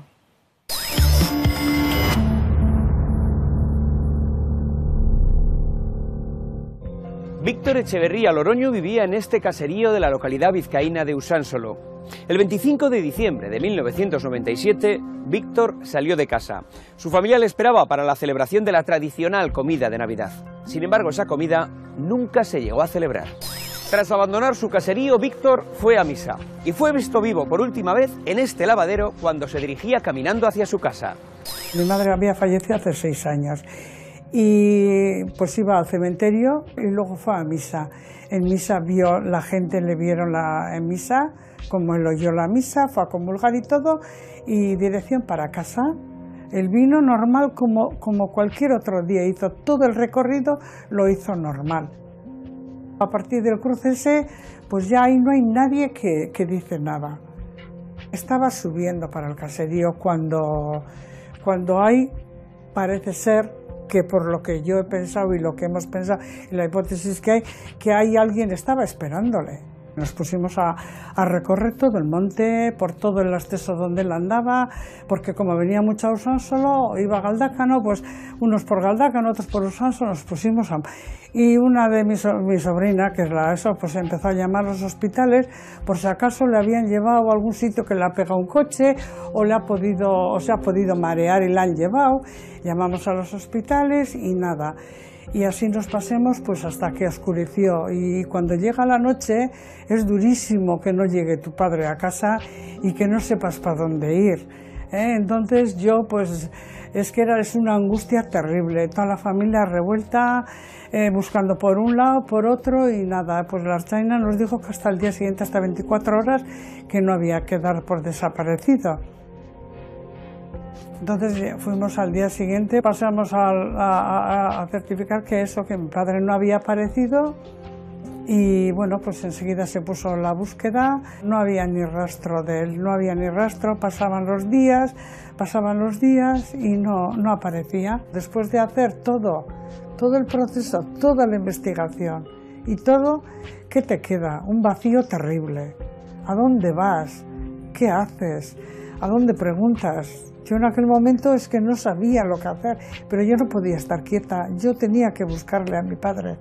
Víctor Echeverría Loroño vivía en este caserío de la localidad vizcaína de Usánsolo. El 25 de diciembre de 1997, Víctor salió de casa. Su familia le esperaba para la celebración de la tradicional comida de Navidad. Sin embargo, esa comida nunca se llegó a celebrar. Tras abandonar su caserío, Víctor fue a misa y fue visto vivo por última vez en este lavadero cuando se dirigía caminando hacia su casa. Mi madre había fallecido hace 6 años. Y pues iba al cementerio y luego fue a misa. En misa vio, la gente le vieron en misa, como él oyó la misa, fue a comulgar y todo, y dirección para casa. Él vino normal como cualquier otro día, hizo todo el recorrido, lo hizo normal. A partir del cruce ese, pues ya ahí no hay nadie que dice nada. Estaba subiendo para el caserío cuando hay, parece ser, que por lo que yo he pensado y lo que hemos pensado y la hipótesis que hay alguien estaba esperándole. Nos pusimos a recorrer todo el monte, por todo el acceso donde él andaba, porque como venía mucho a Usánsolo, iba a Galdácano, pues unos por Galdácano, otros por Usánsolo, nos pusimos a... Y una de mi sobrina, que es eso, pues empezó a llamar a los hospitales por si acaso le habían llevado a algún sitio que le ha pegado un coche o se ha podido marear y la han llevado. Llamamos a los hospitales y nada. Y así nos pasemos pues hasta que oscureció, y cuando llega la noche es durísimo que no llegue tu padre a casa y que no sepas para dónde ir, ¿eh? Entonces yo pues es una angustia terrible, toda la familia revuelta, buscando por un lado, por otro, y nada, pues la Ertzaintza nos dijo que hasta el día siguiente, hasta 24 horas, que no había que dar por desaparecido. Entonces fuimos al día siguiente, pasamos a certificar que mi padre no había aparecido, y bueno, pues enseguida se puso la búsqueda, no había ni rastro de él, no había ni rastro, pasaban los días y no aparecía. Después de hacer todo el proceso, toda la investigación y todo, ¿qué te queda? Un vacío terrible. ¿A dónde vas? ¿Qué haces? ¿A dónde preguntas? Yo en aquel momento es que no sabía lo que hacer, pero yo no podía estar quieta, yo tenía que buscarle a mi padre.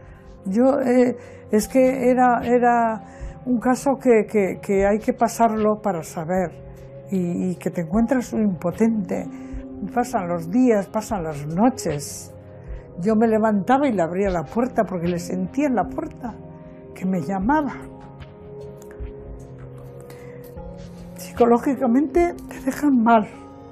Es que era un caso que hay que pasarlo para saber, y que te encuentras impotente. Pasan los días, pasan las noches. Yo me levantaba y le abría la puerta porque le sentía en la puerta que me llamaba. Psicológicamente te dejan mal.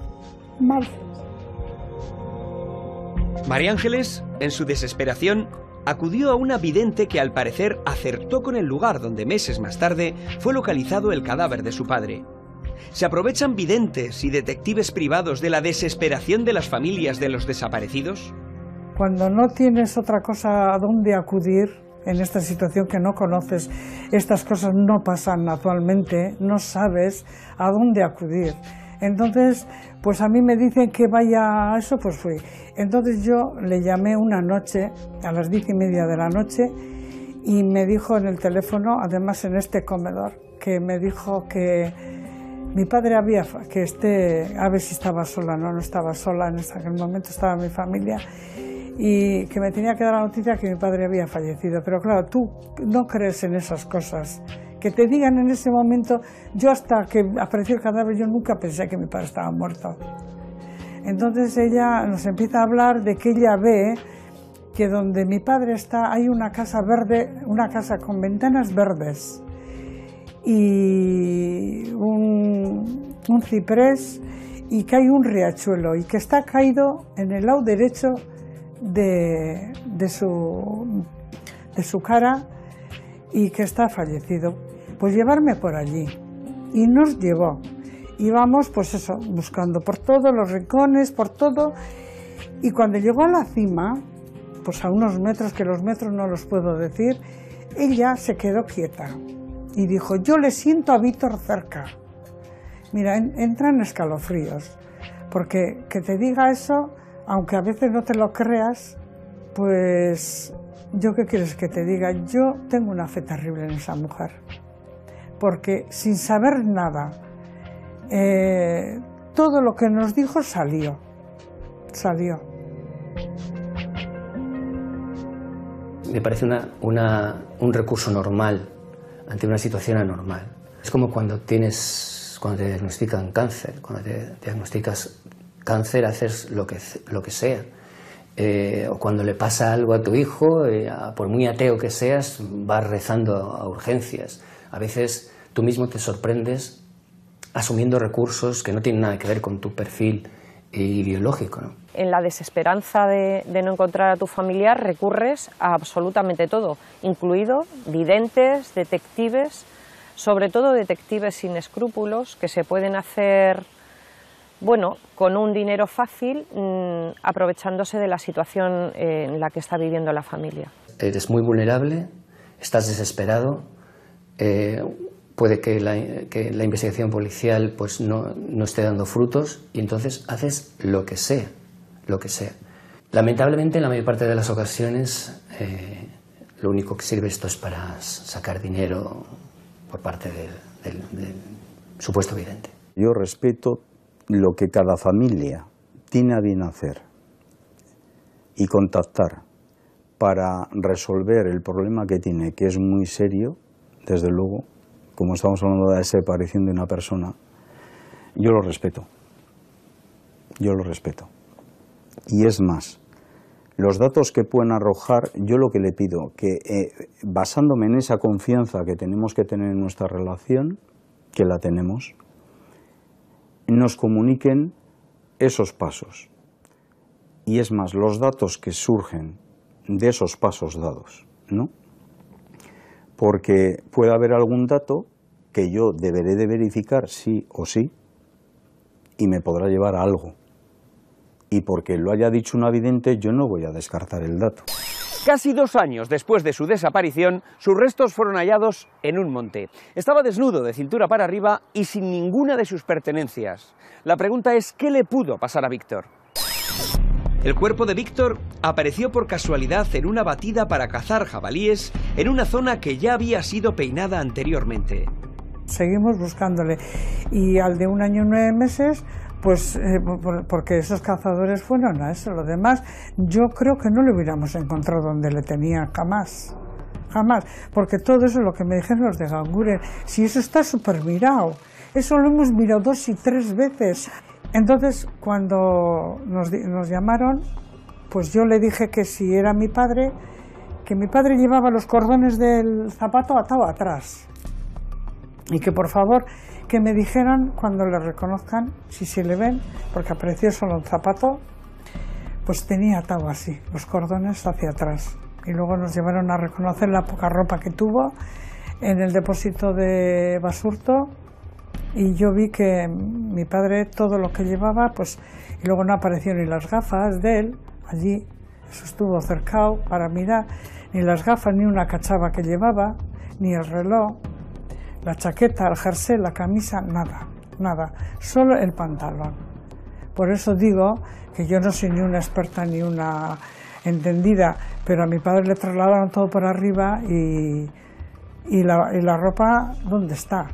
María Ángeles, en su desesperación, acudió a una vidente que al parecer acertó con el lugar donde meses más tarde fue localizado el cadáver de su padre. ¿Se aprovechan videntes y detectives privados de la desesperación de las familias de los desaparecidos? Cuando no tienes otra cosa a dónde acudir en esta situación que no conoces, estas cosas no pasan naturalmente, no sabes a dónde acudir. Entonces, pues a mí me dicen que vaya a eso, pues fui. Entonces yo le llamé una noche, a las 10:30 de la noche, y me dijo en el teléfono, además en este comedor, que me dijo que mi padre a ver si estaba sola, no estaba sola, en aquel momento estaba mi familia, y que me tenía que dar la noticia que mi padre había fallecido. Pero claro, tú no crees en esas cosas. Que te digan en ese momento, yo hasta que apareció el cadáver, yo nunca pensé que mi padre estaba muerto. Entonces ella nos empieza a hablar de que ella ve que donde mi padre está hay una casa verde, una casa con ventanas verdes y un ciprés, y que hay un riachuelo y que está caído en el lado derecho de su cara y que está fallecido. Pues llevarme por allí, y nos llevó. Íbamos pues eso, buscando por todos los rincones, por todo, y cuando llegó a la cima, pues a unos metros, que los metros no los puedo decir, ella se quedó quieta y dijo: yo le siento a Víctor cerca. Mira, entran escalofríos, porque que te diga eso, aunque a veces no te lo creas, pues yo qué quieres que te diga, yo tengo una fe terrible en esa mujer, porque sin saber nada, todo lo que nos dijo salió. Me parece un recurso normal ante una situación anormal. Es como cuando te diagnostican cáncer. Cuando te diagnosticas cáncer haces lo que sea. O cuando le pasa algo a tu hijo, por muy ateo que seas, vas rezando a urgencias. A veces tú mismo te sorprendes asumiendo recursos que no tienen nada que ver con tu perfil ideológico, ¿no? En la desesperanza de no encontrar a tu familiar recurres a absolutamente todo, incluido videntes, detectives, sobre todo detectives sin escrúpulos, que se pueden hacer, bueno, con un dinero fácil, aprovechándose de la situación en la que está viviendo la familia. Eres muy vulnerable, estás desesperado, puede que la investigación policial pues no esté dando frutos, y entonces haces lo que sea. Lamentablemente, en la mayor parte de las ocasiones, lo único que sirve esto es para sacar dinero por parte del supuesto vidente. Yo respeto lo que cada familia tiene a bien hacer y contactar para resolver el problema que tiene, que es muy serio, desde luego, como estamos hablando de la desaparición de una persona, yo lo respeto. Yo lo respeto. Y es más, los datos que pueden arrojar, yo lo que le pido, que basándome en esa confianza que tenemos que tener en nuestra relación, que la tenemos, nos comuniquen esos pasos. Y es más, los datos que surgen de esos pasos dados, ¿no? Porque puede haber algún dato que yo deberé de verificar sí o sí y me podrá llevar a algo. Y porque lo haya dicho una vidente, yo no voy a descartar el dato. Casi 2 años después de su desaparición, sus restos fueron hallados en un monte. Estaba desnudo de cintura para arriba y sin ninguna de sus pertenencias. La pregunta es, ¿qué le pudo pasar a Víctor? El cuerpo de Víctor apareció por casualidad en una batida para cazar jabalíes en una zona que ya había sido peinada anteriormente. Seguimos buscándole y al de 1 año y 9 meses, pues porque esos cazadores fueron a eso. Lo demás, yo creo que no lo hubiéramos encontrado donde le tenía jamás. Jamás. Porque todo eso es lo que me dijeron los de Ganguren. Si eso está súper mirado. Eso lo hemos mirado 2 y 3 veces. Entonces, cuando nos llamaron, pues yo le dije que si era mi padre, que mi padre llevaba los cordones del zapato atado atrás. Y que por favor, que me dijeran cuando le reconozcan, si se le ven, porque apareció solo un zapato, pues tenía atado así, los cordones hacia atrás. Y luego nos llevaron a reconocer la poca ropa que tuvo en el depósito de Basurto. Y yo vi que mi padre todo lo que llevaba, pues, y luego no apareció ni las gafas de él, allí, eso estuvo cercado para mirar, ni las gafas, ni una cachava que llevaba, ni el reloj, la chaqueta, el jersey, la camisa, nada, nada, solo el pantalón. Por eso digo que yo no soy ni una experta ni una entendida, pero a mi padre le trasladaron todo por arriba y la ropa, ¿dónde está?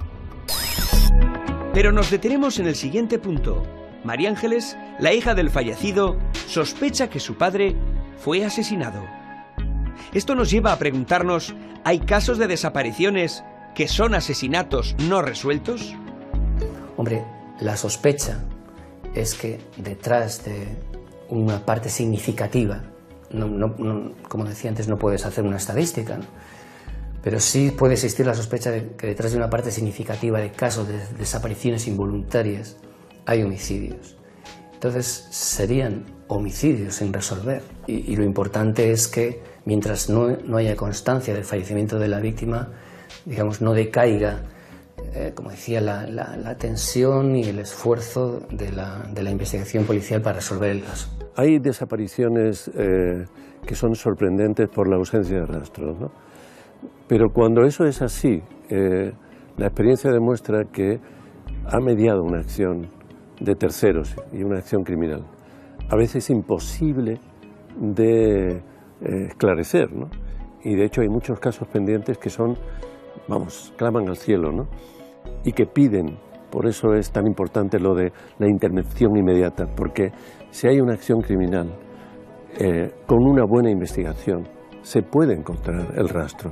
Pero nos detenemos en el siguiente punto. María Ángeles, la hija del fallecido, sospecha que su padre fue asesinado. Esto nos lleva a preguntarnos, ¿hay casos de desapariciones que son asesinatos no resueltos? Hombre, la sospecha es que detrás de una parte significativa, como decía antes, no puedes hacer una estadística, ¿no? Pero sí puede existir la sospecha de que detrás de una parte significativa de casos de desapariciones involuntarias hay homicidios. Entonces serían homicidios sin resolver. Y lo importante es que mientras no haya constancia del fallecimiento de la víctima, digamos, no decaiga, como decía, la tensión y el esfuerzo de la investigación policial para resolver el caso. Hay desapariciones que son sorprendentes por la ausencia de rastros, ¿no? Pero cuando eso es así, la experiencia demuestra que ha mediado una acción de terceros y una acción criminal, a veces imposible de esclarecer, ¿no? Y de hecho hay muchos casos pendientes que son, vamos, claman al cielo, ¿no? Y que piden, por eso es tan importante lo de la intervención inmediata, porque si hay una acción criminal con una buena investigación, se puede encontrar el rastro.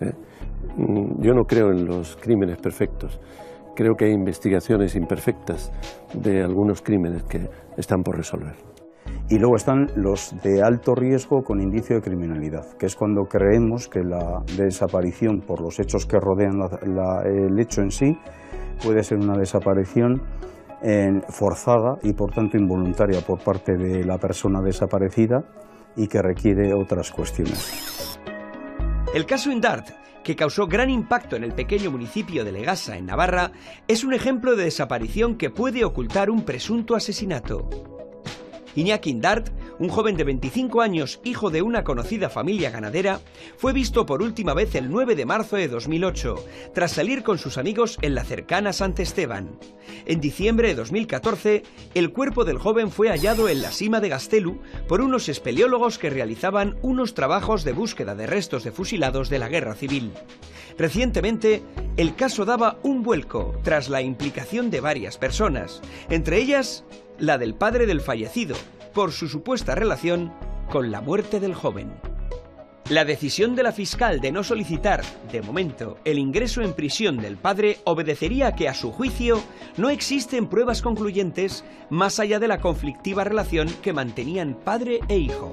Yo no creo en los crímenes perfectos, creo que hay investigaciones imperfectas de algunos crímenes que están por resolver. Y luego están los de alto riesgo con indicio de criminalidad, que es cuando creemos que la desaparición por los hechos que rodean el hecho en sí puede ser una desaparición forzada y por tanto involuntaria por parte de la persona desaparecida y que requiere otras cuestiones. El caso Indart, que causó gran impacto en el pequeño municipio de Legasa, en Navarra, es un ejemplo de desaparición que puede ocultar un presunto asesinato. Iñaki Indart, un joven de 25 años, hijo de una conocida familia ganadera, fue visto por última vez el 9 de marzo de 2008, tras salir con sus amigos en la cercana Sant Esteban. En diciembre de 2014, el cuerpo del joven fue hallado en la cima de Gastelu por unos espeleólogos que realizaban unos trabajos de búsqueda de restos de fusilados de la Guerra Civil. Recientemente, el caso daba un vuelco tras la implicación de varias personas, entre ellas la del padre del fallecido, por su supuesta relación con la muerte del joven. La decisión de la fiscal de no solicitar, de momento, el ingreso en prisión del padre obedecería a que, a su juicio, no existen pruebas concluyentes más allá de la conflictiva relación que mantenían padre e hijo.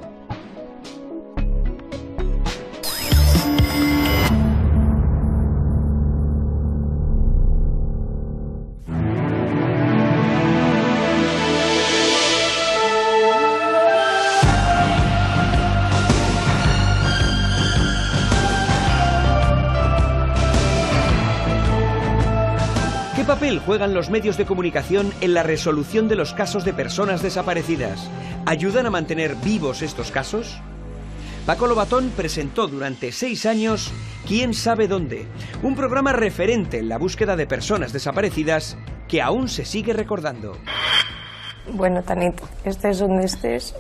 ¿Qué papel juegan los medios de comunicación en la resolución de los casos de personas desaparecidas? ¿Ayudan a mantener vivos estos casos? Paco Lobatón presentó durante 6 años ¿Quién sabe dónde?, un programa referente en la búsqueda de personas desaparecidas que aún se sigue recordando. Bueno, Tanito, estés donde estés,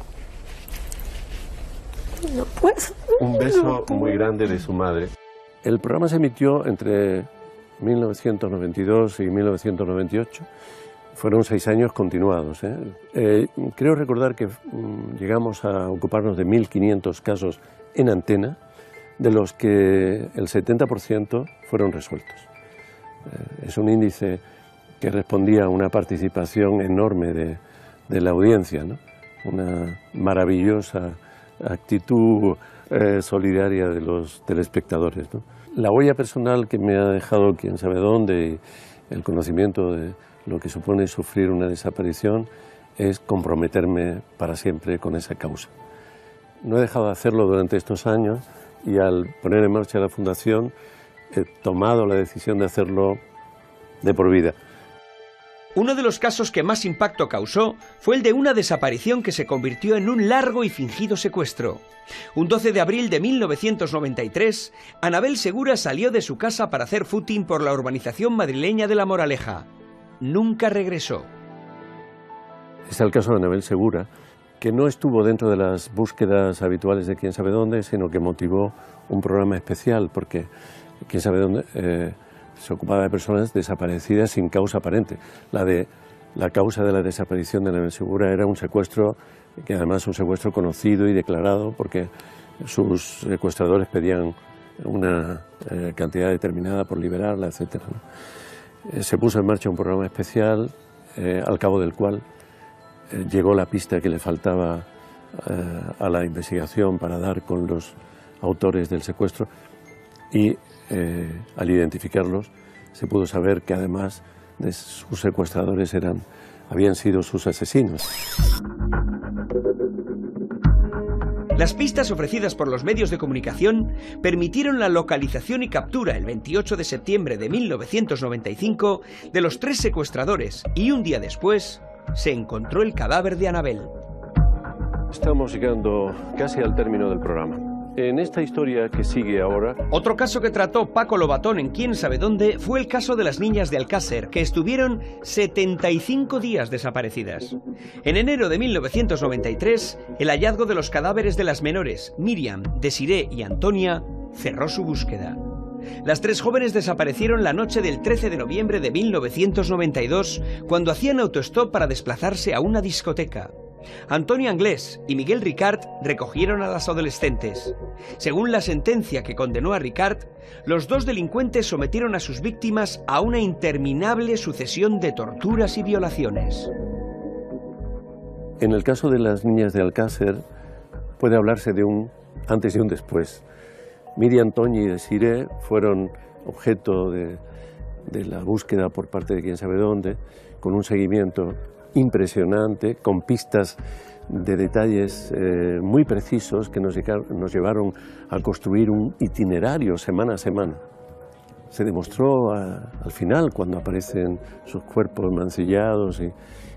no puedo. Un beso muy grande de su madre. El programa se emitió entre 1992 y 1998. Fueron 6 años continuados. Creo recordar que llegamos a ocuparnos de 1.500 casos en antena, de los que el 70% fueron resueltos. Es un índice que respondía a una participación enorme de la audiencia, ¿no? Una maravillosa actitud solidaria de los telespectadores, ¿no? La huella personal que me ha dejado Quién sabe dónde y el conocimiento de lo que supone sufrir una desaparición es comprometerme para siempre con esa causa. No he dejado de hacerlo durante estos años y al poner en marcha la Fundación he tomado la decisión de hacerlo de por vida. Uno de los casos que más impacto causó fue el de una desaparición que se convirtió en un largo y fingido secuestro. Un 12 de abril de 1993, Anabel Segura salió de su casa para hacer footing por la urbanización madrileña de La Moraleja. Nunca regresó. Es el caso de Anabel Segura, que no estuvo dentro de las búsquedas habituales de Quién sabe dónde, sino que motivó un programa especial, porque Quién sabe dónde se ocupaba de personas desaparecidas sin causa aparente. La causa de la desaparición de Anabel Segura era un secuestro, que además un secuestro conocido y declarado, porque sus secuestradores pedían una cantidad determinada por liberarla, etc. Se puso en marcha un programa especial, al cabo del cual llegó la pista que le faltaba a la investigación para dar con los autores del secuestro y al identificarlos se pudo saber que además de sus secuestradores habían sido sus asesinos. Las pistas ofrecidas por los medios de comunicación permitieron la localización y captura el 28 de septiembre de 1995 de los 3 secuestradores y un día después se encontró el cadáver de Anabel. Estamos llegando casi al término del programa. En esta historia que sigue ahora... Otro caso que trató Paco Lobatón en Quién sabe dónde fue el caso de las niñas de Alcácer, que estuvieron 75 días desaparecidas. En enero de 1993, el hallazgo de los cadáveres de las menores, Miriam, Desiré y Antonia, cerró su búsqueda. Las 3 jóvenes desaparecieron la noche del 13 de noviembre de 1992, cuando hacían autostop para desplazarse a una discoteca. Antonio Anglés y Miguel Ricart recogieron a las adolescentes. Según la sentencia que condenó a Ricart, los 2 delincuentes sometieron a sus víctimas a una interminable sucesión de torturas y violaciones. En el caso de las niñas de Alcácer puede hablarse de un antes y un después. Miriam, Toñi y Desiré fueron objeto de la búsqueda por parte de Quién sabe dónde, con un seguimiento impresionante, con pistas de detalles muy precisos que nos llevaron a construir un itinerario semana a semana. Se demostró al final, cuando aparecen sus cuerpos mancillados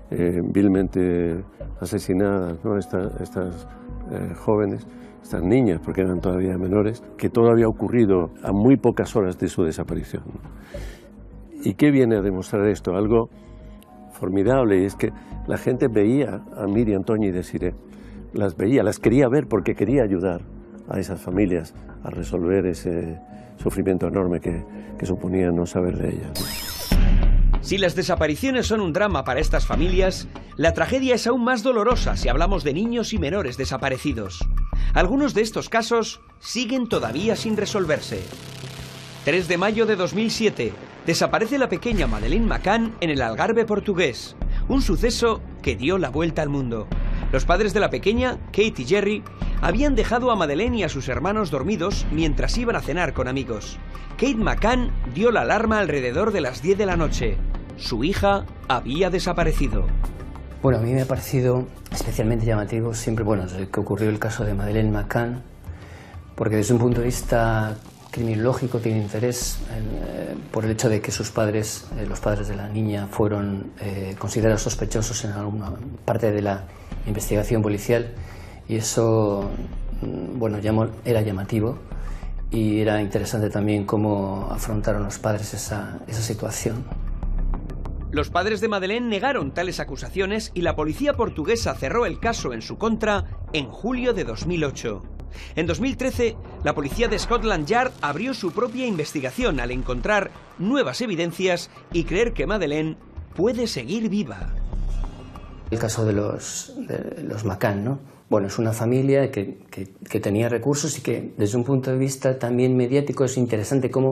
vilmente asesinadas, ¿no? Estas jóvenes, estas niñas, porque eran todavía menores, que todo había ocurrido a muy pocas horas de su desaparición. ¿Y qué viene a demostrar esto? Algo formidable, y es que la gente veía a Miriam, Toñi y Desiré, las veía, las quería ver porque quería ayudar a esas familias a resolver ese sufrimiento enorme que suponía no saber de ellas, ¿no? Si las desapariciones son un drama para estas familias, la tragedia es aún más dolorosa si hablamos de niños y menores desaparecidos. Algunos de estos casos siguen todavía sin resolverse. 3 de mayo de 2007, desaparece la pequeña Madeleine McCann en el Algarve portugués, un suceso que dio la vuelta al mundo. Los padres de la pequeña, Kate y Jerry, habían dejado a Madeleine y a sus hermanos dormidos mientras iban a cenar con amigos. Kate McCann dio la alarma alrededor de las 10 de la noche. Su hija había desaparecido. Bueno, a mí me ha parecido especialmente llamativo siempre, desde que ocurrió el caso de Madeleine McCann, porque desde un punto de vista criminológico tiene interés por el hecho de que sus padres, los padres de la niña, fueron considerados sospechosos en alguna parte de la investigación policial, y eso, era llamativo, y era interesante también cómo afrontaron los padres esa situación. Los padres de Madeleine negaron tales acusaciones y la policía portuguesa cerró el caso en su contra en julio de 2008. En 2013, la policía de Scotland Yard abrió su propia investigación al encontrar nuevas evidencias y creer que Madeleine puede seguir viva. El caso de los McCann, ¿no? Es una familia que tenía recursos y que desde un punto de vista también mediático es interesante cómo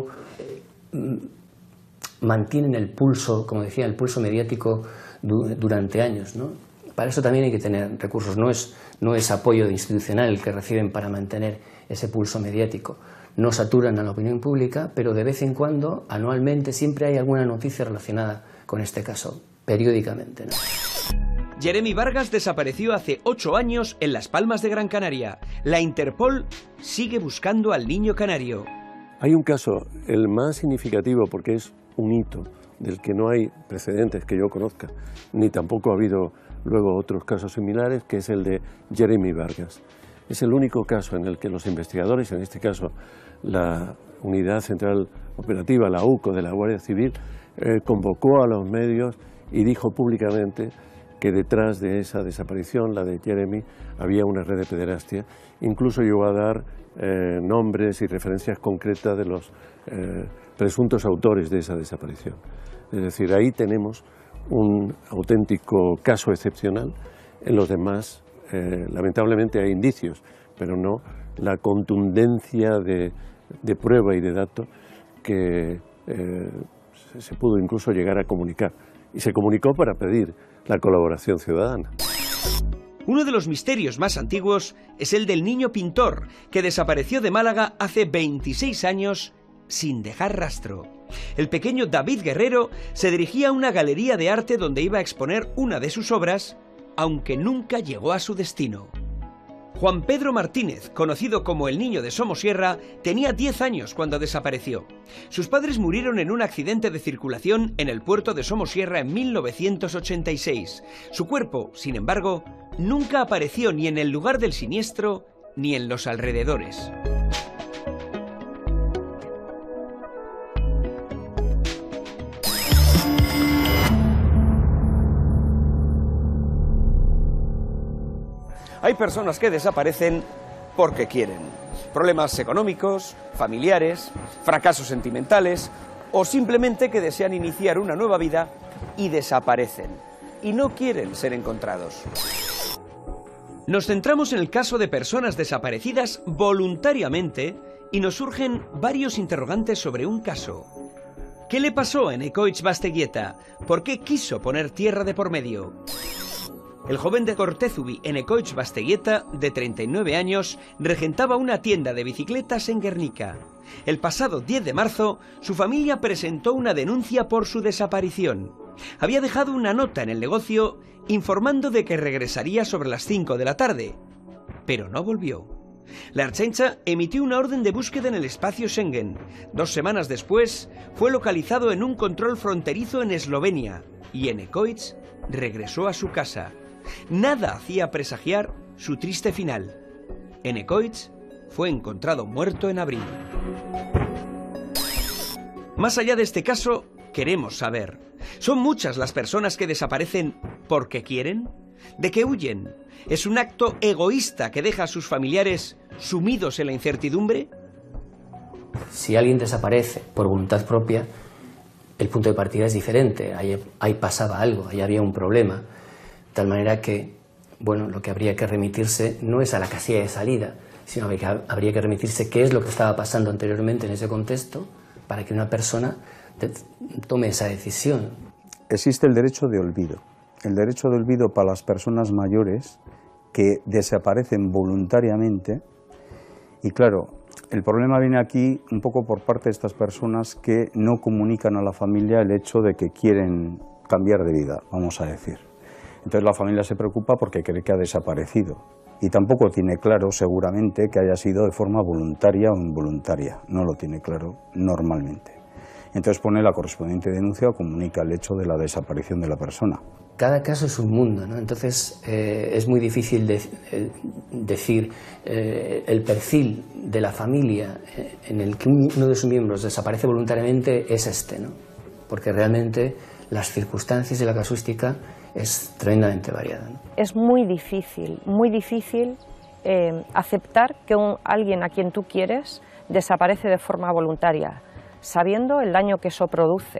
mantienen el pulso, como decía, el pulso mediático durante años, ¿no? Para eso también hay que tener recursos, no es apoyo institucional el que reciben para mantener ese pulso mediático. No saturan a la opinión pública, pero de vez en cuando, anualmente, siempre hay alguna noticia relacionada con este caso, periódicamente, ¿no? Jeremy Vargas desapareció hace 8 años en Las Palmas de Gran Canaria. La Interpol sigue buscando al niño canario. Hay un caso, el más significativo porque es un hito del que no hay precedentes que yo conozca, ni tampoco ha habido luego otros casos similares, que es el de Jeremy Vargas. Es el único caso en el que los investigadores, en este caso la Unidad Central Operativa, la UCO de la Guardia Civil, convocó a los medios y dijo públicamente que detrás de esa desaparición, la de Jeremy, había una red de pederastia. Incluso llegó a dar nombres y referencias concretas de los presuntos autores de esa desaparición. Es decir, ahí tenemos un auténtico caso excepcional. En los demás, lamentablemente, hay indicios, pero no la contundencia de prueba y de datos que se pudo incluso llegar a comunicar. Y se comunicó para pedir la colaboración ciudadana. Uno de los misterios más antiguos es el del niño pintor, que desapareció de Málaga hace 26 años sin dejar rastro. El pequeño David Guerrero se dirigía a una galería de arte donde iba a exponer una de sus obras, aunque nunca llegó a su destino. Juan Pedro Martínez, conocido como el niño de Somosierra, tenía 10 años cuando desapareció. Sus padres murieron en un accidente de circulación en el puerto de Somosierra en 1986. Su cuerpo, sin embargo, nunca apareció ni en el lugar del siniestro ni en los alrededores. Hay personas que desaparecen porque quieren. Problemas económicos, familiares, fracasos sentimentales o simplemente que desean iniciar una nueva vida y desaparecen. Y no quieren ser encontrados. Nos centramos en el caso de personas desaparecidas voluntariamente y nos surgen varios interrogantes sobre un caso. ¿Qué le pasó en Ecoitz Basteguieta? ¿Por qué quiso poner tierra de por medio? El joven de Cortezubi, en Ecoitz Basteguieta, de 39 años, regentaba una tienda de bicicletas en Guernica. El pasado 10 de marzo, su familia presentó una denuncia por su desaparición. Había dejado una nota en el negocio informando de que regresaría sobre las 5 de la tarde, pero no volvió. La Ertzaintza emitió una orden de búsqueda en el espacio Schengen. 2 semanas después, fue localizado en un control fronterizo en Eslovenia y en Ecoitz regresó a su casa. Nada hacía presagiar su triste final. Enecoitz fue encontrado muerto en abril. Más allá de este caso, queremos saber, ¿son muchas las personas que desaparecen porque quieren? ¿De qué huyen? ¿Es un acto egoísta que deja a sus familiares sumidos en la incertidumbre? Si alguien desaparece por voluntad propia, el punto de partida es diferente. Ahí pasaba algo, ahí había un problema. De tal manera que, bueno, lo que habría que remitirse no es a la casilla de salida, sino que habría que remitirse qué es lo que estaba pasando anteriormente en ese contexto para que una persona tome esa decisión. Existe el derecho de olvido. El derecho de olvido para las personas mayores que desaparecen voluntariamente. Y claro, el problema viene aquí un poco por parte de estas personas que no comunican a la familia el hecho de que quieren cambiar de vida, vamos a decir. Entonces la familia se preocupa porque cree que ha desaparecido. Y tampoco tiene claro, seguramente, que haya sido de forma voluntaria o involuntaria. No lo tiene claro normalmente. Entonces pone la correspondiente denuncia o comunica el hecho de la desaparición de la persona. Cada caso es un mundo, ¿no? Entonces es muy difícil decir el perfil de la familia en el que uno de sus miembros desaparece voluntariamente es este, ¿no? Porque realmente las circunstancias y la casuística es tremendamente variada, ¿no? Es muy difícil aceptar que alguien a quien tú quieres desaparece de forma voluntaria, sabiendo el daño que eso produce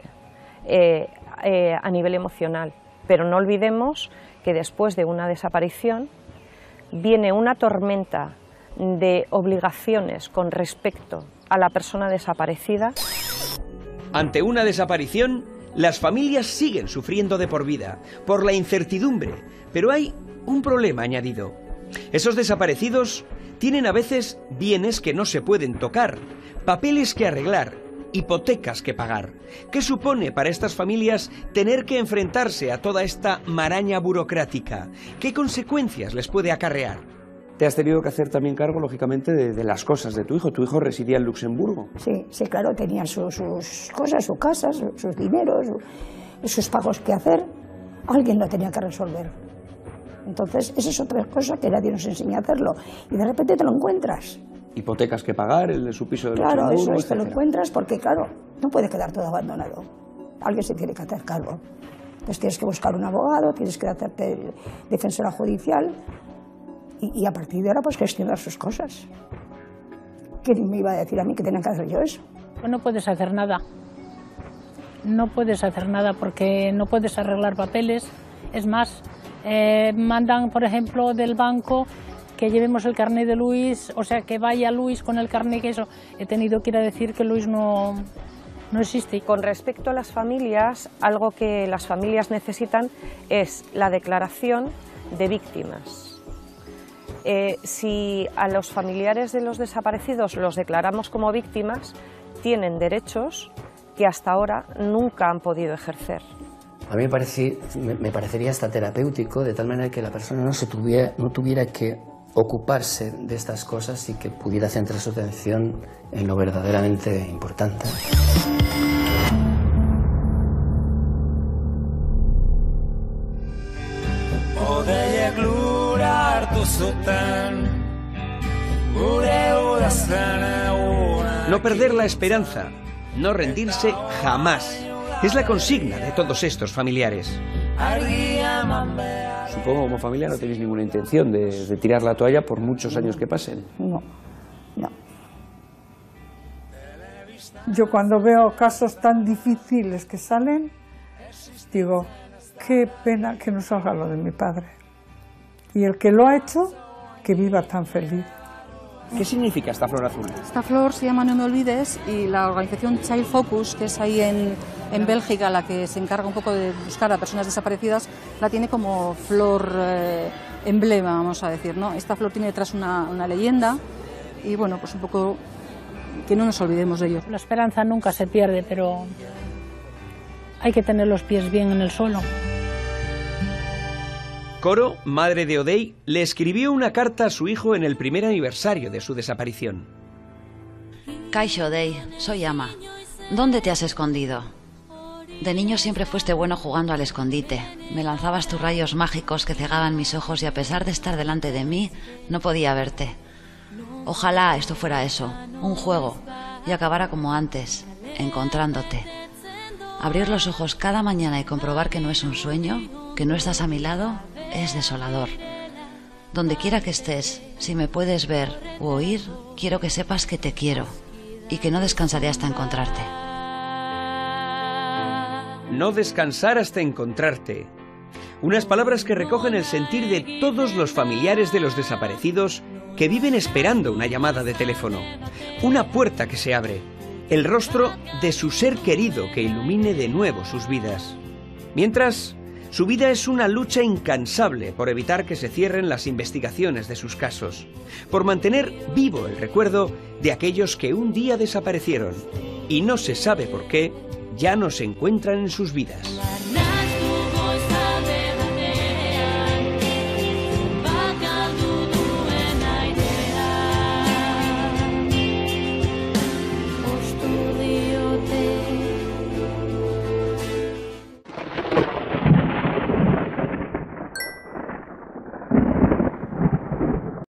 a nivel emocional. Pero no olvidemos que después de una desaparición viene una tormenta de obligaciones con respecto a la persona desaparecida. Ante una desaparición, las familias siguen sufriendo de por vida, por la incertidumbre, pero hay un problema añadido. Esos desaparecidos tienen a veces bienes que no se pueden tocar, papeles que arreglar, hipotecas que pagar. ¿Qué supone para estas familias tener que enfrentarse a toda esta maraña burocrática? ¿Qué consecuencias les puede acarrear? Te has tenido que hacer también cargo, lógicamente, de las cosas de tu hijo. Tu hijo residía en Luxemburgo. Sí, claro, tenía sus cosas, su casa, sus dineros, sus pagos que hacer. Alguien lo tenía que resolver. Entonces, esa es otra cosa que nadie nos enseña a hacerlo. Y de repente te lo encuentras. Hipotecas que pagar, el de su piso de Luxemburgo. Claro, eso es, te lo etcétera. encuentras porque, claro, no puede quedar todo abandonado. Alguien se tiene que hacer cargo. Entonces tienes que buscar un abogado, tienes que hacerte defensora judicial y a partir de ahora pues gestionar sus cosas. ¿Quién me iba a decir a mí que tenía que hacer yo eso? No puedes hacer nada. No puedes hacer nada porque no puedes arreglar papeles. Es más, mandan, por ejemplo, del banco que llevemos el carnet de Luis, o sea, que vaya Luis con el carnet, que eso. He tenido que ir a decir que Luis no existe. Con respecto a las familias, algo que las familias necesitan es la declaración de víctimas. Si a los familiares de los desaparecidos los declaramos como víctimas, tienen derechos que hasta ahora nunca han podido ejercer. A mí me parecería hasta terapéutico, de tal manera que la persona no tuviera que ocuparse de estas cosas y que pudiera centrar su atención en lo verdaderamente importante. No perder la esperanza, no rendirse jamás. Es la consigna de todos estos familiares. Supongo como familia no tenéis ninguna intención de tirar la toalla por muchos años que pasen. No. Yo cuando veo casos tan difíciles que salen, digo, qué pena que no salga lo de mi padre. Y el que lo ha hecho, que viva tan feliz. ¿Qué significa esta flor azul? Esta flor se llama No Me Olvides y la organización Child Focus, que es ahí en Bélgica, la que se encarga un poco de buscar a personas desaparecidas, la tiene como flor emblema, vamos a decir, ¿no? Esta flor tiene detrás una leyenda y, bueno, pues un poco que no nos olvidemos de ello. La esperanza nunca se pierde, pero hay que tener los pies bien en el suelo. Coro, madre de Odey, le escribió una carta a su hijo en el primer aniversario de su desaparición. Kaixo, Odey, soy Ama. ¿Dónde te has escondido? De niño siempre fuiste bueno jugando al escondite. Me lanzabas tus rayos mágicos que cegaban mis ojos y a pesar de estar delante de mí, no podía verte. Ojalá esto fuera eso, un juego, y acabara como antes, encontrándote. Abrir los ojos cada mañana y comprobar que no es un sueño, que no estás a mi lado, es desolador. Donde quiera que estés, si me puedes ver u oír, quiero que sepas que te quiero y que no descansaré hasta encontrarte. No descansar hasta encontrarte. Unas palabras que recogen el sentir de todos los familiares de los desaparecidos que viven esperando una llamada de teléfono. Una puerta que se abre. El rostro de su ser querido que ilumine de nuevo sus vidas. Mientras, su vida es una lucha incansable por evitar que se cierren las investigaciones de sus casos. Por mantener vivo el recuerdo de aquellos que un día desaparecieron y no se sabe por qué ya no se encuentran en sus vidas.